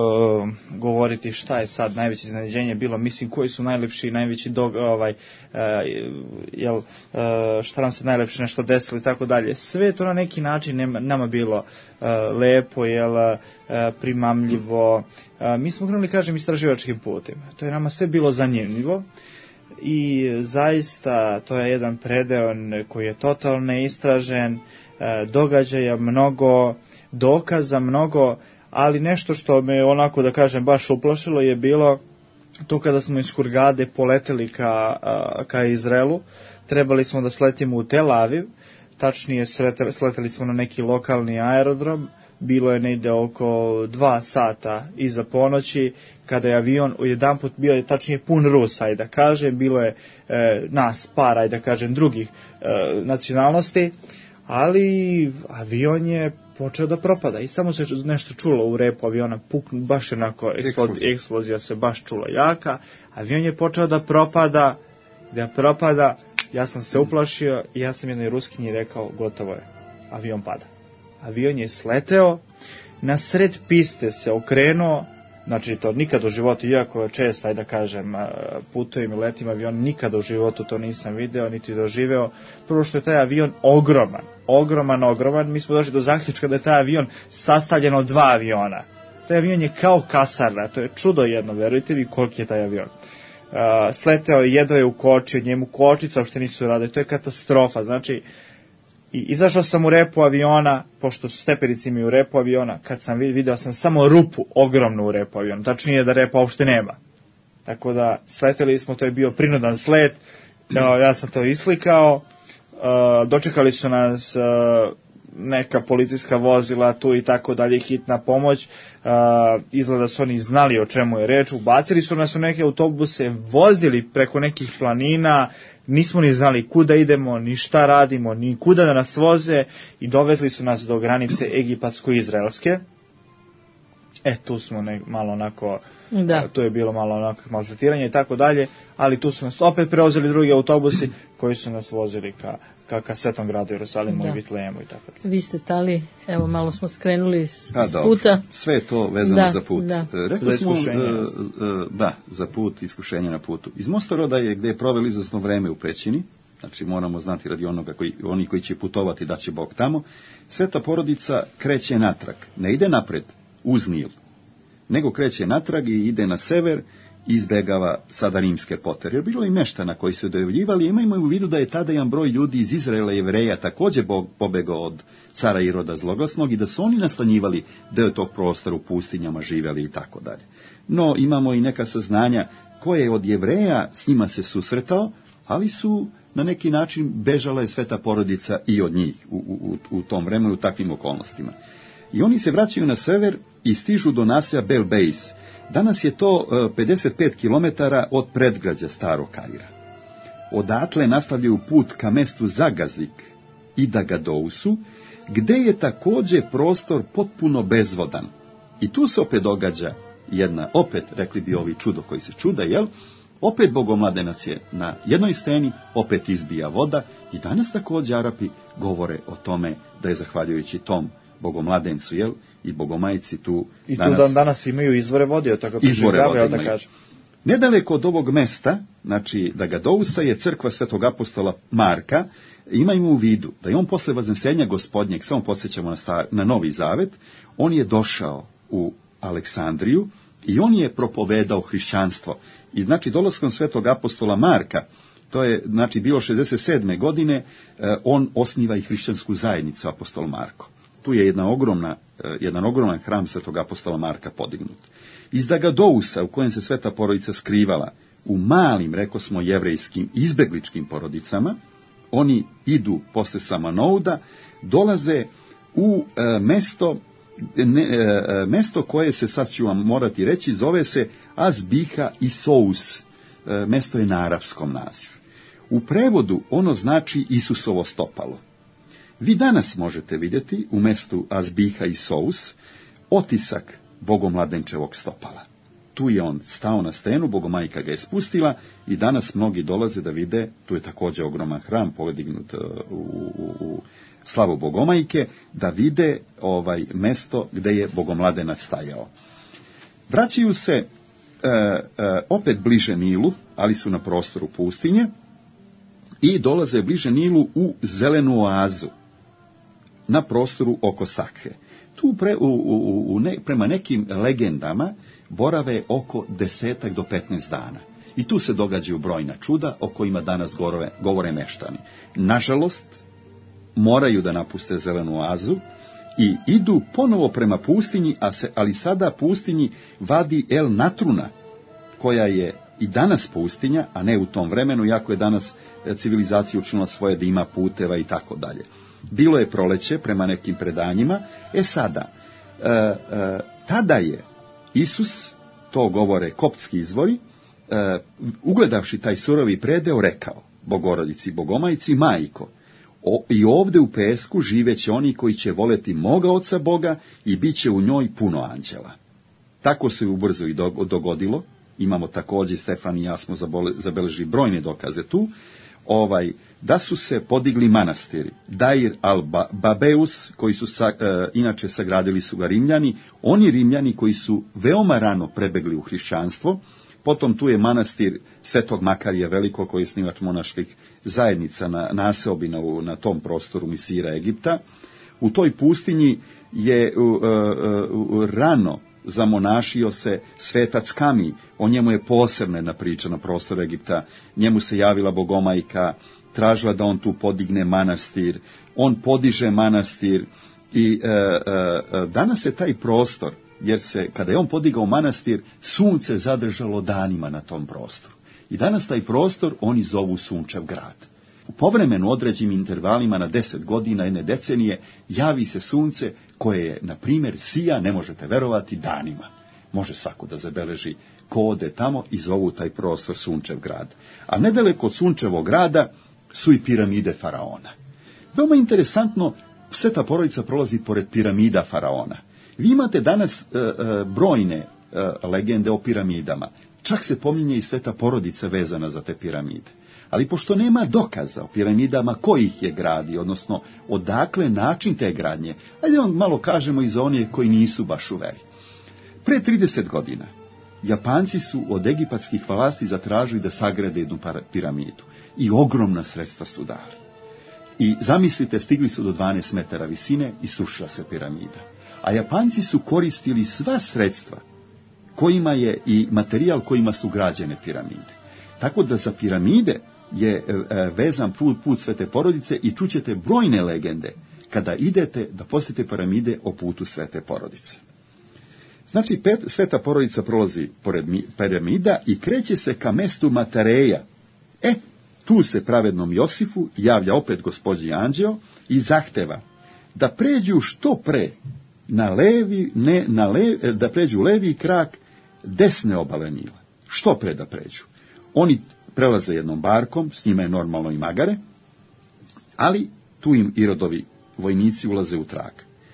govoriti šta je sad najveće iznenađenje bilo, mislim koji su najlepši, najveći dog, ovaj, uh, jel, uh, šta nam se najlepše nešto desilo i tako dalje. Sve to na neki način nema, nama bilo uh, lepo, jel, uh, primamljivo. Uh, mi smo krenuli, kažem, istraživačkim putem. To je nama sve bilo zanimljivo. I zaista to je jedan predeo koji je totalno neistražen, događaja mnogo, dokaza mnogo, ali nešto što me onako, da kažem, baš uplašilo je bilo to kada smo iz Hurgade poleteli ka, ka Izraelu. Trebali smo da sletimo u Tel Aviv, tačnije sleteli smo na neki lokalni aerodrom. Bilo je negde oko dva sata iza ponoći, kada je avion jedanput bio je tačnije pun Rusa, ajde da kažem, bilo je e, nas par, ajde da kažem, drugih e, nacionalnosti, ali avion je počeo da propada i samo se nešto čulo u repu aviona, puknu, baš onako, eksplozija. eksplozija se baš čula jaka, avion je počeo da propada, da propada, ja sam se uplašio i ja sam jednoj Ruskinji rekao, gotovo je, avion pada. Avion je sleteo, na sred piste se okrenuo, znači to nikada u životu, iako je često, ajde da kažem, putujem i letim avion, nikada u životu to nisam video, niti doživeo. Prvo što je taj avion ogroman, ogroman, ogroman, mi smo došli do zaključka da je taj avion sastavljen od dva aviona. Taj avion je kao kasarna, to je čudo jedno, verujte mi koliki je taj avion. Uh, sleteo je, jedva je ukočio, njemu kočica uopšte nisu radili, to je katastrofa, znači. I izašao sam u repu aviona, pošto su stepenici imaju repu aviona, kad sam video sam samo rupu ogromnu u repu aviona, tačnije da repa uopšte nema. Tako da sleteli smo, to je bio prinudan slet, ja sam to islikao, dočekali su nas neka policijska vozila tu i tako dalje, hitna pomoć, izgleda su oni znali o čemu je reč, ubacili su nas u neke autobuse, vozili preko nekih planina, nismo ni znali kuda idemo, ni šta radimo, ni kuda da nas voze i dovezli su nas do granice egipatsko-izraelske. E, tu smo ne, malo onako, da. Tu je bilo malo onako maltretiranje i tako dalje, ali tu su nas opet preuzeli drugi autobusi koji su nas vozili ka, ka, ka Svetom gradu Jerusalimu da. I Vitlejemu i tako dalje. Vi ste tali, evo malo smo skrenuli s, s puta. Sve je to vezano da, za put. Da. Rekli smo, uh, uh, da, za put, iskušenje na putu. Iz Mostoroda je gdje je proveli izvesno vreme u pećini, znači moramo znati radi onoga koji, oni koji će putovati da će Bog tamo, Sveta porodica kreće natrag, ne ide napred uz Nil, nego kreće natrag i ide na sever izbegava sada rimske potere. Jer bilo je i meštana koji su dojavljivali, imajmo u vidu da je tada jedan broj ljudi iz Izraela i Jevreja također pobegao od cara Iroda Zloglasnog i da su oni nastanjivali deo tog prostora u pustinjama, živjeli i tako dalje. No, imamo i neka saznanja koje je od Jevreja s njima se susretao, ali su na neki način bežala je sveta porodica i od njih u, u, u tom vremenu, u takvim okolnostima. I oni se vraćaju na sever i stižu do naselja Bel Beis. Danas je to pedeset pet kilometara od predgrađa Starog Kaira. Odatle nastavljaju put ka mestu Zagazik i Dagadousu, gde je također prostor potpuno bezvodan. I tu se opet događa jedna, opet, rekli bi ovi čudo koji se čuda, jel? Opet bogomladenac je na jednoj steni, opet izbija voda i danas također Arapi govore o tome da je zahvaljujući tom bogomladencu, jel? I bogomajici tu I danas... tu dan danas imaju izvore vode, tako izvore vode da kažem. Nedaleko od ovog mesta, znači Dagadousa, je crkva svetog apostola Marka. Imajmo u vidu da je on posle vaznesenja gospodnjeg, samo podsjećamo na, star, na Novi Zavet, on je došao u Aleksandriju i on je propovedao hrišćanstvo. I znači dolaskom svetog apostola Marka, to je znači bilo šezdeset sedme godine, on osniva i hrišćansku zajednicu apostol Marko. Tu je jedna ogromna, jedan ogroman hram svetog apostola Marka podignut. Iz Dagadousa, u kojem se sveta porodica skrivala, u malim, reko smo, jevrejskim izbegličkim porodicama, oni idu posle Samanouda, dolaze u e, mesto, ne, e, mesto koje se, sad ću vam morati reći, zove se Azbiha i Sous. E, mesto je na arapskom naziv. U prevodu ono znači Isusovo stopalo. Vi danas možete vidjeti u mestu Azbiha i Sous otisak bogomladenčevog stopala. Tu je on stao na stenu, bogomajka ga je spustila i danas mnogi dolaze da vide, tu je također ogroman hram podignut u, u, u slavu bogomajke, da vide ovaj mesto gdje je bogomladenac stajao. Vraćaju se e, e, opet bliže Nilu, ali su na prostoru pustinje, i dolaze bliže Nilu u zelenu oazu na prostoru oko Sakhe. Tu pre, u, u, u ne, prema nekim legendama borave oko desetak do petnaest dana. I tu se događaju brojna čuda o kojima danas govore, govore meštani. Nažalost, moraju da napuste zelenu oazu i idu ponovo prema pustinji, a se, ali sada pustinji vadi El Natruna, koja je i danas pustinja, a ne u tom vremenu, iako je danas civilizacija učinila svoje da ima puteva i tako dalje. Bilo je proleće prema nekim predanjima. E sada, e, e, tada je Isus, to govore koptski izvori, e, ugledavši taj surovi predeo, rekao Bogorodici, Bogomajici, majko, o, i ovdje u pesku živeće oni koji će voleti moga oca Boga i bit će u njoj puno anđela. Tako se ubrzo i dogodilo. Imamo također, Stefan i ja smo zabeležili brojne dokaze tu, ovaj, da su se podigli manastiri. Dair al-Babeus, koji su sa, e, inače sagradili su ga Rimljani, oni Rimljani koji su veoma rano prebegli u hrišćanstvo. Potom tu je manastir Svetog Makarija Veliko, koji je snivač monaških zajednica na naseobina na tom prostoru Misira, Egipta. U toj pustinji je uh, uh, uh, rano zamonašio se svetac Kami, o njemu je posebna jedna priča na prostoru Egipta, njemu se javila bogomajka, tražila da on tu podigne manastir, on podiže manastir i e, e, danas je taj prostor, jer se, kada je on podigao manastir, sunce zadržalo danima na tom prostoru. I danas taj prostor oni zovu Sunčev grad. U povremenu određenim intervalima na deset godina, jedne decenije, javi se sunce koje je, na primjer, sija, ne možete verovati, danima. Može svako da zabeleži ko ode tamo i zovu taj prostor Sunčev grad. A nedaleko od Sunčevog grada su i piramide faraona. Veoma interesantno, sveta porodica prolazi pored piramida faraona. Vi imate danas e, e, brojne e, legende o piramidama. Čak se pominje i sveta porodica vezana za te piramide. Ali pošto nema dokaza o piramidama ko ih je gradi, odnosno odakle način te gradnje, ajde vam malo kažemo i za one koji nisu baš u veri. Pre trideset godina Japanci su od egipatskih vlasti zatražili da sagrade jednu piramidu i ogromna sredstva su dali. I zamislite, stigli su do dvanaest metara visine i srušila se piramida. A Japanci su koristili sva sredstva kojima je i materijal kojima su građene piramide. Tako da za piramide je vezan put, put Svete Porodice i čućete brojne legende kada idete da posjetite piramide o putu Svete Porodice. Znači, pet, Sveta Porodica prolazi pored piramida i kreće se ka mestu Matareja. E, tu se pravednom Josifu javlja opet Gospodnji anđeo i zahteva da pređu što pre na levi, ne, na levi, da pređu levi krak desne obale Nila. Što pre da pređu. Oni prelaze jednom barkom, s njima je normalno i magare, ali tu im Irodovi vojnici ulaze u trag.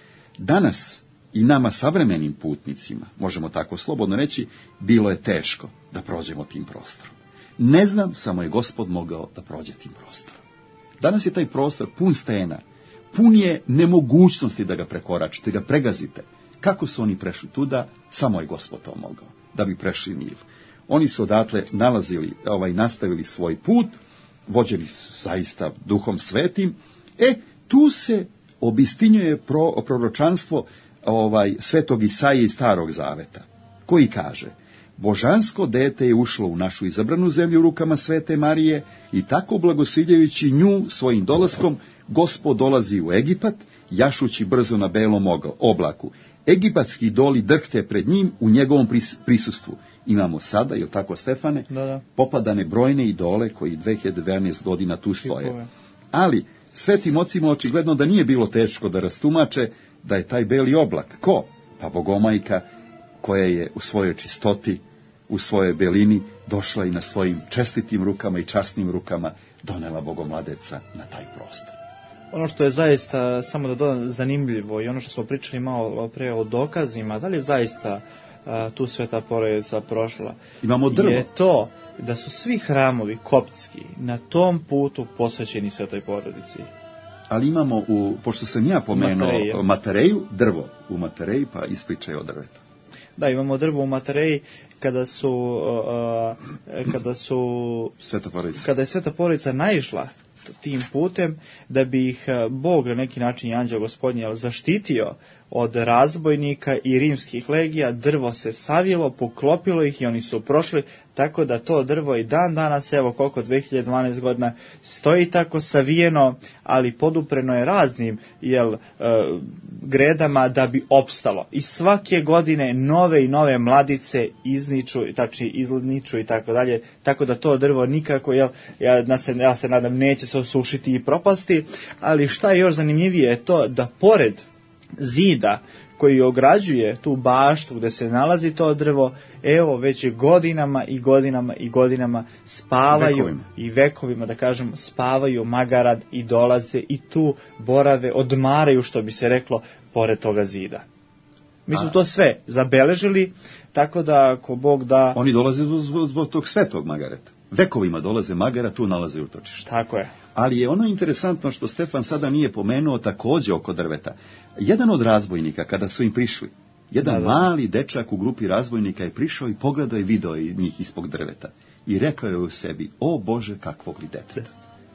Danas i nama savremenim putnicima, možemo tako slobodno reći, bilo je teško da prođemo tim prostorom. Ne znam, samo je Gospod mogao da prođe tim prostorom. Danas je taj prostor pun stena, pun je nemogućnosti da ga prekoračite, da ga pregazite. Kako su oni prešli tuda, samo je Gospod to mogao, da bi prešli Nil. Oni su odatle nalazili, ovaj, nastavili svoj put, vođeni zaista Duhom Svetim. E, tu se obistinjuje pro, proročanstvo ovaj, Svetog Isaije iz Starog Zaveta, koji kaže: božansko dete je ušlo u našu izabranu zemlju rukama Svete Marije i tako blagosiljajući nju svojim dolaskom, Gospod dolazi u Egipat, jašući brzo na belom oblaku. Egipatski idoli drhte pred njim u njegovom pris, prisustvu. Imamo sada, je li tako, Stefane, da, da. popadane brojne idole koji dve hiljade dvanaeste godina tu stoje. Ali svetim ocima očigledno da nije bilo teško da rastumače da je taj beli oblak ko? Pa Bogomajka, koja je u svojoj čistoti, u svojoj belini došla i na svojim čestitim rukama i časnim rukama donela Bogomladeca na taj prostor. Ono što je zaista, samo da dodam, zanimljivo i ono što smo pričali malo pre o dokazima, da li je zaista a, tu Sveta Porodica prošla? Imamo drvo. Je to da su svi hramovi koptski na tom putu posvećeni Svetoj Porodici. Ali imamo, u, pošto sam ja pomenuo Matareju, Matareju drvo u Matareji, pa ispričaj o drvetu. Da, imamo drvo u Matareji kada su, uh, kada su Sveta Porodica. Kada je Sveta Porodica naišla tim putem, da bi ih Bog na neki način i anđeo Gospodnji zaštitio od razbojnika i rimskih legija, drvo se savilo, poklopilo ih i oni su prošli, tako da to drvo i dan danas, evo koliko, dve hiljade dvanaeste godina, stoji tako savijeno, ali podupreno je raznim jel, e, gredama da bi opstalo. I svake godine nove i nove mladice izniču, tačni izniču i tako dalje, tako da to drvo nikako, jel, ja, se, ja se nadam, neće se osušiti i propasti, ali šta je još zanimljivije je to da pored zida koji ograđuje tu baštu gde se nalazi to drvo, evo već godinama i godinama i godinama spavaju vekovima. i vekovima, da kažem, spavaju magarad i dolaze i tu borave, odmaraju, što bi se reklo, pored toga zida. Mi smo A. to sve zabeležili, tako da ako Bog da... Oni dolaze zbog, zbog tog svetog magareta. Vekovima dolaze magara, tu nalaze utočište. Tako je. Ali je ono interesantno što Stefan sada nije pomenuo takođe oko drveta. Jedan od razbojnika, kada su im prišli, jedan da, da. mali dečak u grupi razbojnika je prišao i pogledao i video njih ispod drveta. I rekao je u sebi: o Bože, kakvog li deteta.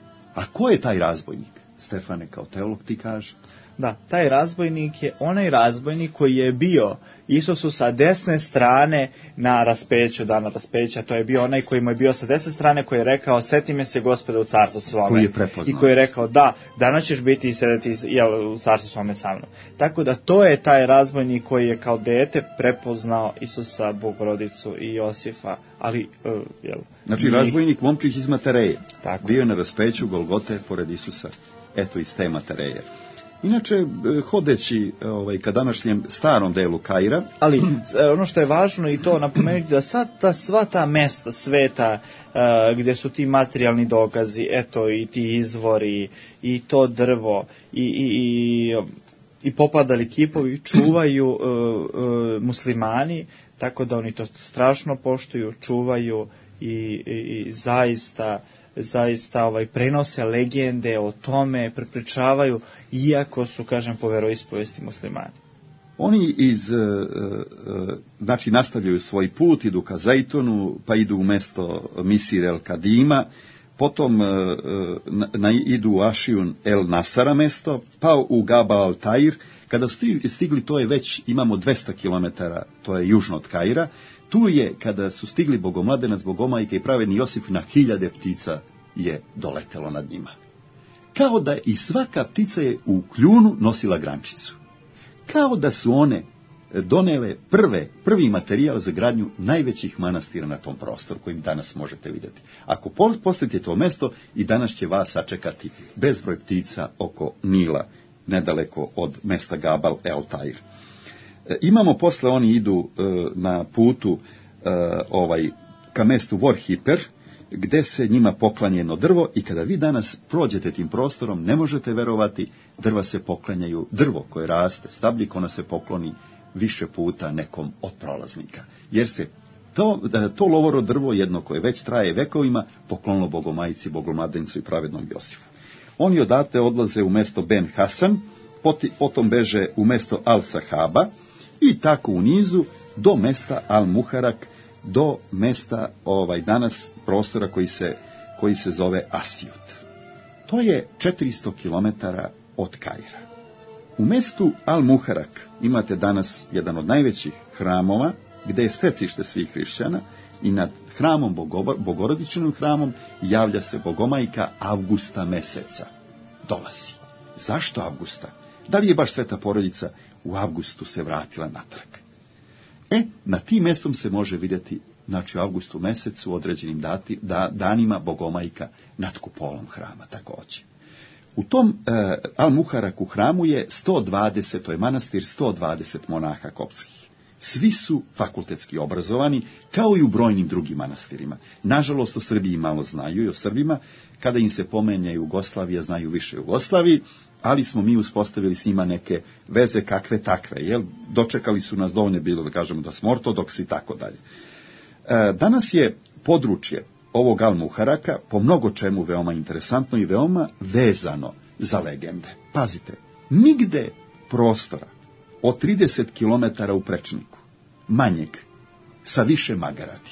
A ko je taj razbojnik? Stefane, kao teolog ti kaže. Da, taj razbojnik je onaj razbojnik koji je bio Isusu sa desne strane na raspeću, dana raspeća. To je bio onaj koji mu je bio sa desne strane, koji je rekao: seti me se Gospode u carstvu svome. Koji je prepoznao. I koji je rekao: da, danas ćeš biti i sedeti jel, u carstvu svome sa mnom. Tako da to je taj razbojnik koji je kao dete prepoznao Isusa, Bogorodicu i Josifa. Ali, uh, jel, znači njih... razbojnik momčić iz Matareje. Tako. Bio je na raspeću Golgote pored Isusa. Eto, iz te Matareje. Inače, hodeći ovaj, ka današnjem starom delu Kaira... Ali ono što je važno i to napomenuti, da sad ta, sva ta mesta sveta uh, gdje su ti materijalni dokazi, eto i ti izvori, i to drvo, i, i, i, i popadali kipovi, čuvaju uh, uh, muslimani, tako da oni to strašno poštuju, čuvaju i, i, i zaista... zaista ovaj, prenose legende o tome, prepričavaju, iako su, kažem, po veroispovesti muslimani. Oni iz, e, e, znači, nastavljaju svoj put, idu ka Zajtonu, pa idu u mesto Misir el Kadima, potom na, na, idu u Ašijun El Nasara mesto, pa u Gaba Al Tair. Kada su stigli, to je već, imamo dvesta kilometara, to je južno od Kaira. Tu je, kada su stigli Bogomladenac, Bogomajka i pravedni Josif, na hiljade ptica je doletelo nad njima. Kao da i svaka ptica je u kljunu nosila grančicu. Kao da su one donele prve, prvi materijal za gradnju najvećih manastira na tom prostoru kojim danas možete vidjeti. Ako posjetite to mesto, i danas će vas sačekati bezbroj ptica oko Nila, nedaleko od mesta Gabal El Tair. E, imamo posle, oni idu e, na putu e, ovaj, ka mestu Vorhiper, gde se njima poklanja jedno drvo, i kada vi danas prođete tim prostorom, ne možete verovati, drva se poklanjaju, drvo koje raste, stabljik, ona se pokloni više puta nekom od prolaznika. Jer se to, to lovoro drvo, jedno koje već traje vekovima, poklonilo Bogomajici, Bogomladencu i pravednom Josifu. Oni odatle odlaze u mesto Ben Hasan, potom beže u mesto Al Sahaba i tako u nizu do mesta Al Muharak, do mesta ovaj danas prostora koji se, koji se zove Asijut. To je četiristo kilometara od Kaira. U mestu Al Muharak imate danas jedan od najvećih hramova, gde je stecište svih hrišćana, i nad hramom, Bogorodičinim hramom, javlja se Bogomajka avgusta meseca. Dolazi. Zašto avgusta? Da li je baš Sveta porodica u avgustu se vratila natrag? E, na tim mestom se može vidjeti, znači u avgustu mesecu, u određenim dati, da, danima Bogomajka nad kupolom hrama, također. U tom e, Al Muharaku hramu je sto dvadeset, to je manastir, sto dvadeset monaha koptskih. Svi su fakultetski obrazovani, kao i u brojnim drugim manastirima. Nažalost, o Srbiji malo znaju, i o Srbima, kada im se pomene Jugoslavija, znaju više o Jugoslaviji, ali smo mi uspostavili s njima neke veze kakve takve, jel? Dočekali su nas, dovoljno bilo da kažemo da smo ortodoksi i tako dalje. E, danas je područje ovog Al Muharaka po mnogo čemu veoma interesantno i veoma vezano za legende. Pazite, nigde prostora od trideset kilometara u prečniku, manjeg, sa više magaradi.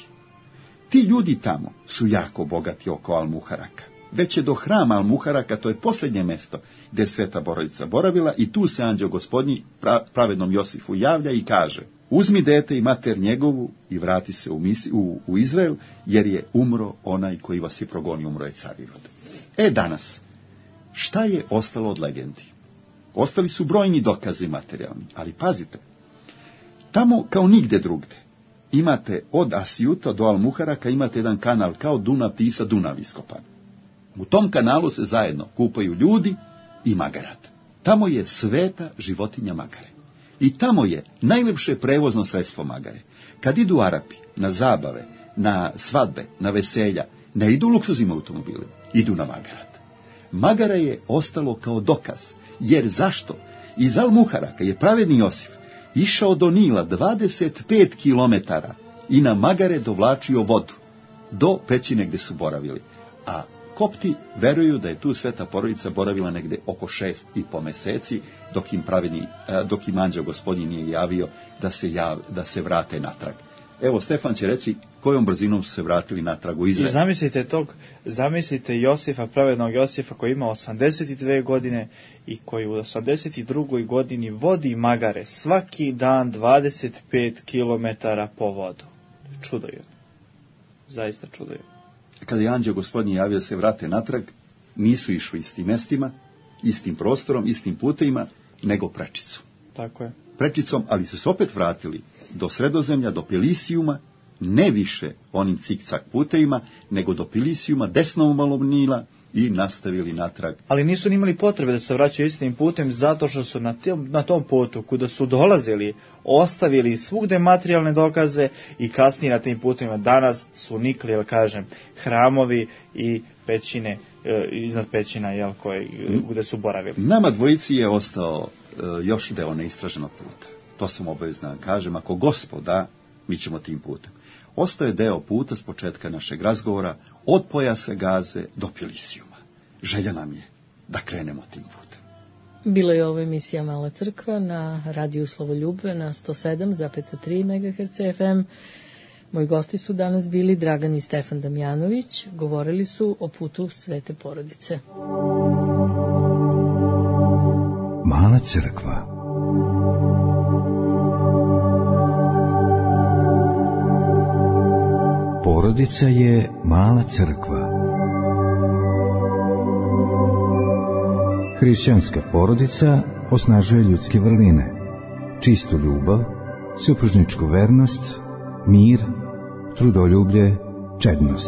Ti ljudi tamo su jako bogati oko Al Muharaka. Već je do hrama Al Muharaka, to je posljednje mesto gdje je Sveta Borodica boravila, i tu se anđeo Gospodnji pravednom Josifu javlja i kaže: uzmi dete i mater njegovu i vrati se u, misi, u, u Izrael, jer je umro onaj koji vas je progonio, umro je car Irod. E danas, šta je ostalo od legendi? Ostali su brojni dokazi materijalni, ali pazite, tamo kao nigde drugde imate od Asijuta do Al Muharaka, imate jedan kanal kao Dunav, Tisa, Dunav iskopan. U tom kanalu se zajedno kupaju ljudi i magarat. Tamo je sveta životinja magare. I tamo je najlepše prevozno sredstvo magare. Kad idu Arapi na zabave, na svadbe, na veselja, ne idu luksuznim automobilima, idu na magarat. Magara je ostalo kao dokaz, jer zašto? Iz Al Muharaka je pravedni Josif išao do Nila dvadeset pet kilometara i na magare dovlačio vodu do pećine gdje su boravili. A Kopti veruju da je tu Sveta porodica boravila negde oko šest i po meseci, dok im pravedni, dok im anđeo Gospodnji nije javio da se, jav, da se vrate natrag. Evo, Stefan će reći kojom brzinom su se vratili natrag u Izrael. I zamislite tog, zamislite Josifa, pravednog Josifa, koji ima osamdeset dve godine i koji u osamdeset drugoj godini vodi magare svaki dan dvadeset pet kilometara po vodu. Čudo je. Zaista čudo je. Kada je anđeo Gospodnji javio da se vrate natrag, nisu išli istim mestima, istim prostorom, istim putevima, nego prečicom. Tako je. Prečicom, ali su se opet vratili do Sredozemlja, do Pelisijuma, ne više onim cik-cak putevima, nego do Pelisijuma, desnom malom Nila, i nastavili natrag. Ali nisu imali potrebe da se vraćaju istim putem, zato što su na, tem, na tom putu, kuda su dolazili, ostavili svugde materijalne dokaze, i kasnije na tim putovima danas su nikli, jel kažem, hramovi i pećine, e, iznad pećina, jel, koje, gde su boravili. Nama dvojici je ostao e, još deo neistraženog puta. To sam obavezno da kažem, ako Gospod da, mi ćemo tim putem. Ostao je deo puta s početka našeg razgovora, od pojasa Gaze do Pelisijuma. Želja nam je da krenemo tim putem. Bila je ovo emisija Mala crkva na radiju Slovoljub na sto sedam zarez tri megaherca F M. Moji gosti su danas bili Dragan i Stefan Damjanović, govorili su o putu Svete porodice. Mala crkva. Porodica je mala crkva. Hrišćanska porodica osnažuje ljudske vrline, čistu ljubav, supružničku vernost, mir, trudoljublje, čednost.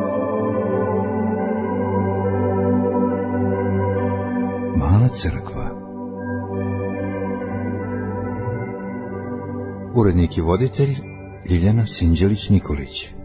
Mala crkva. Urednik i voditelj Ljiljana Sinđelić-Nikolić.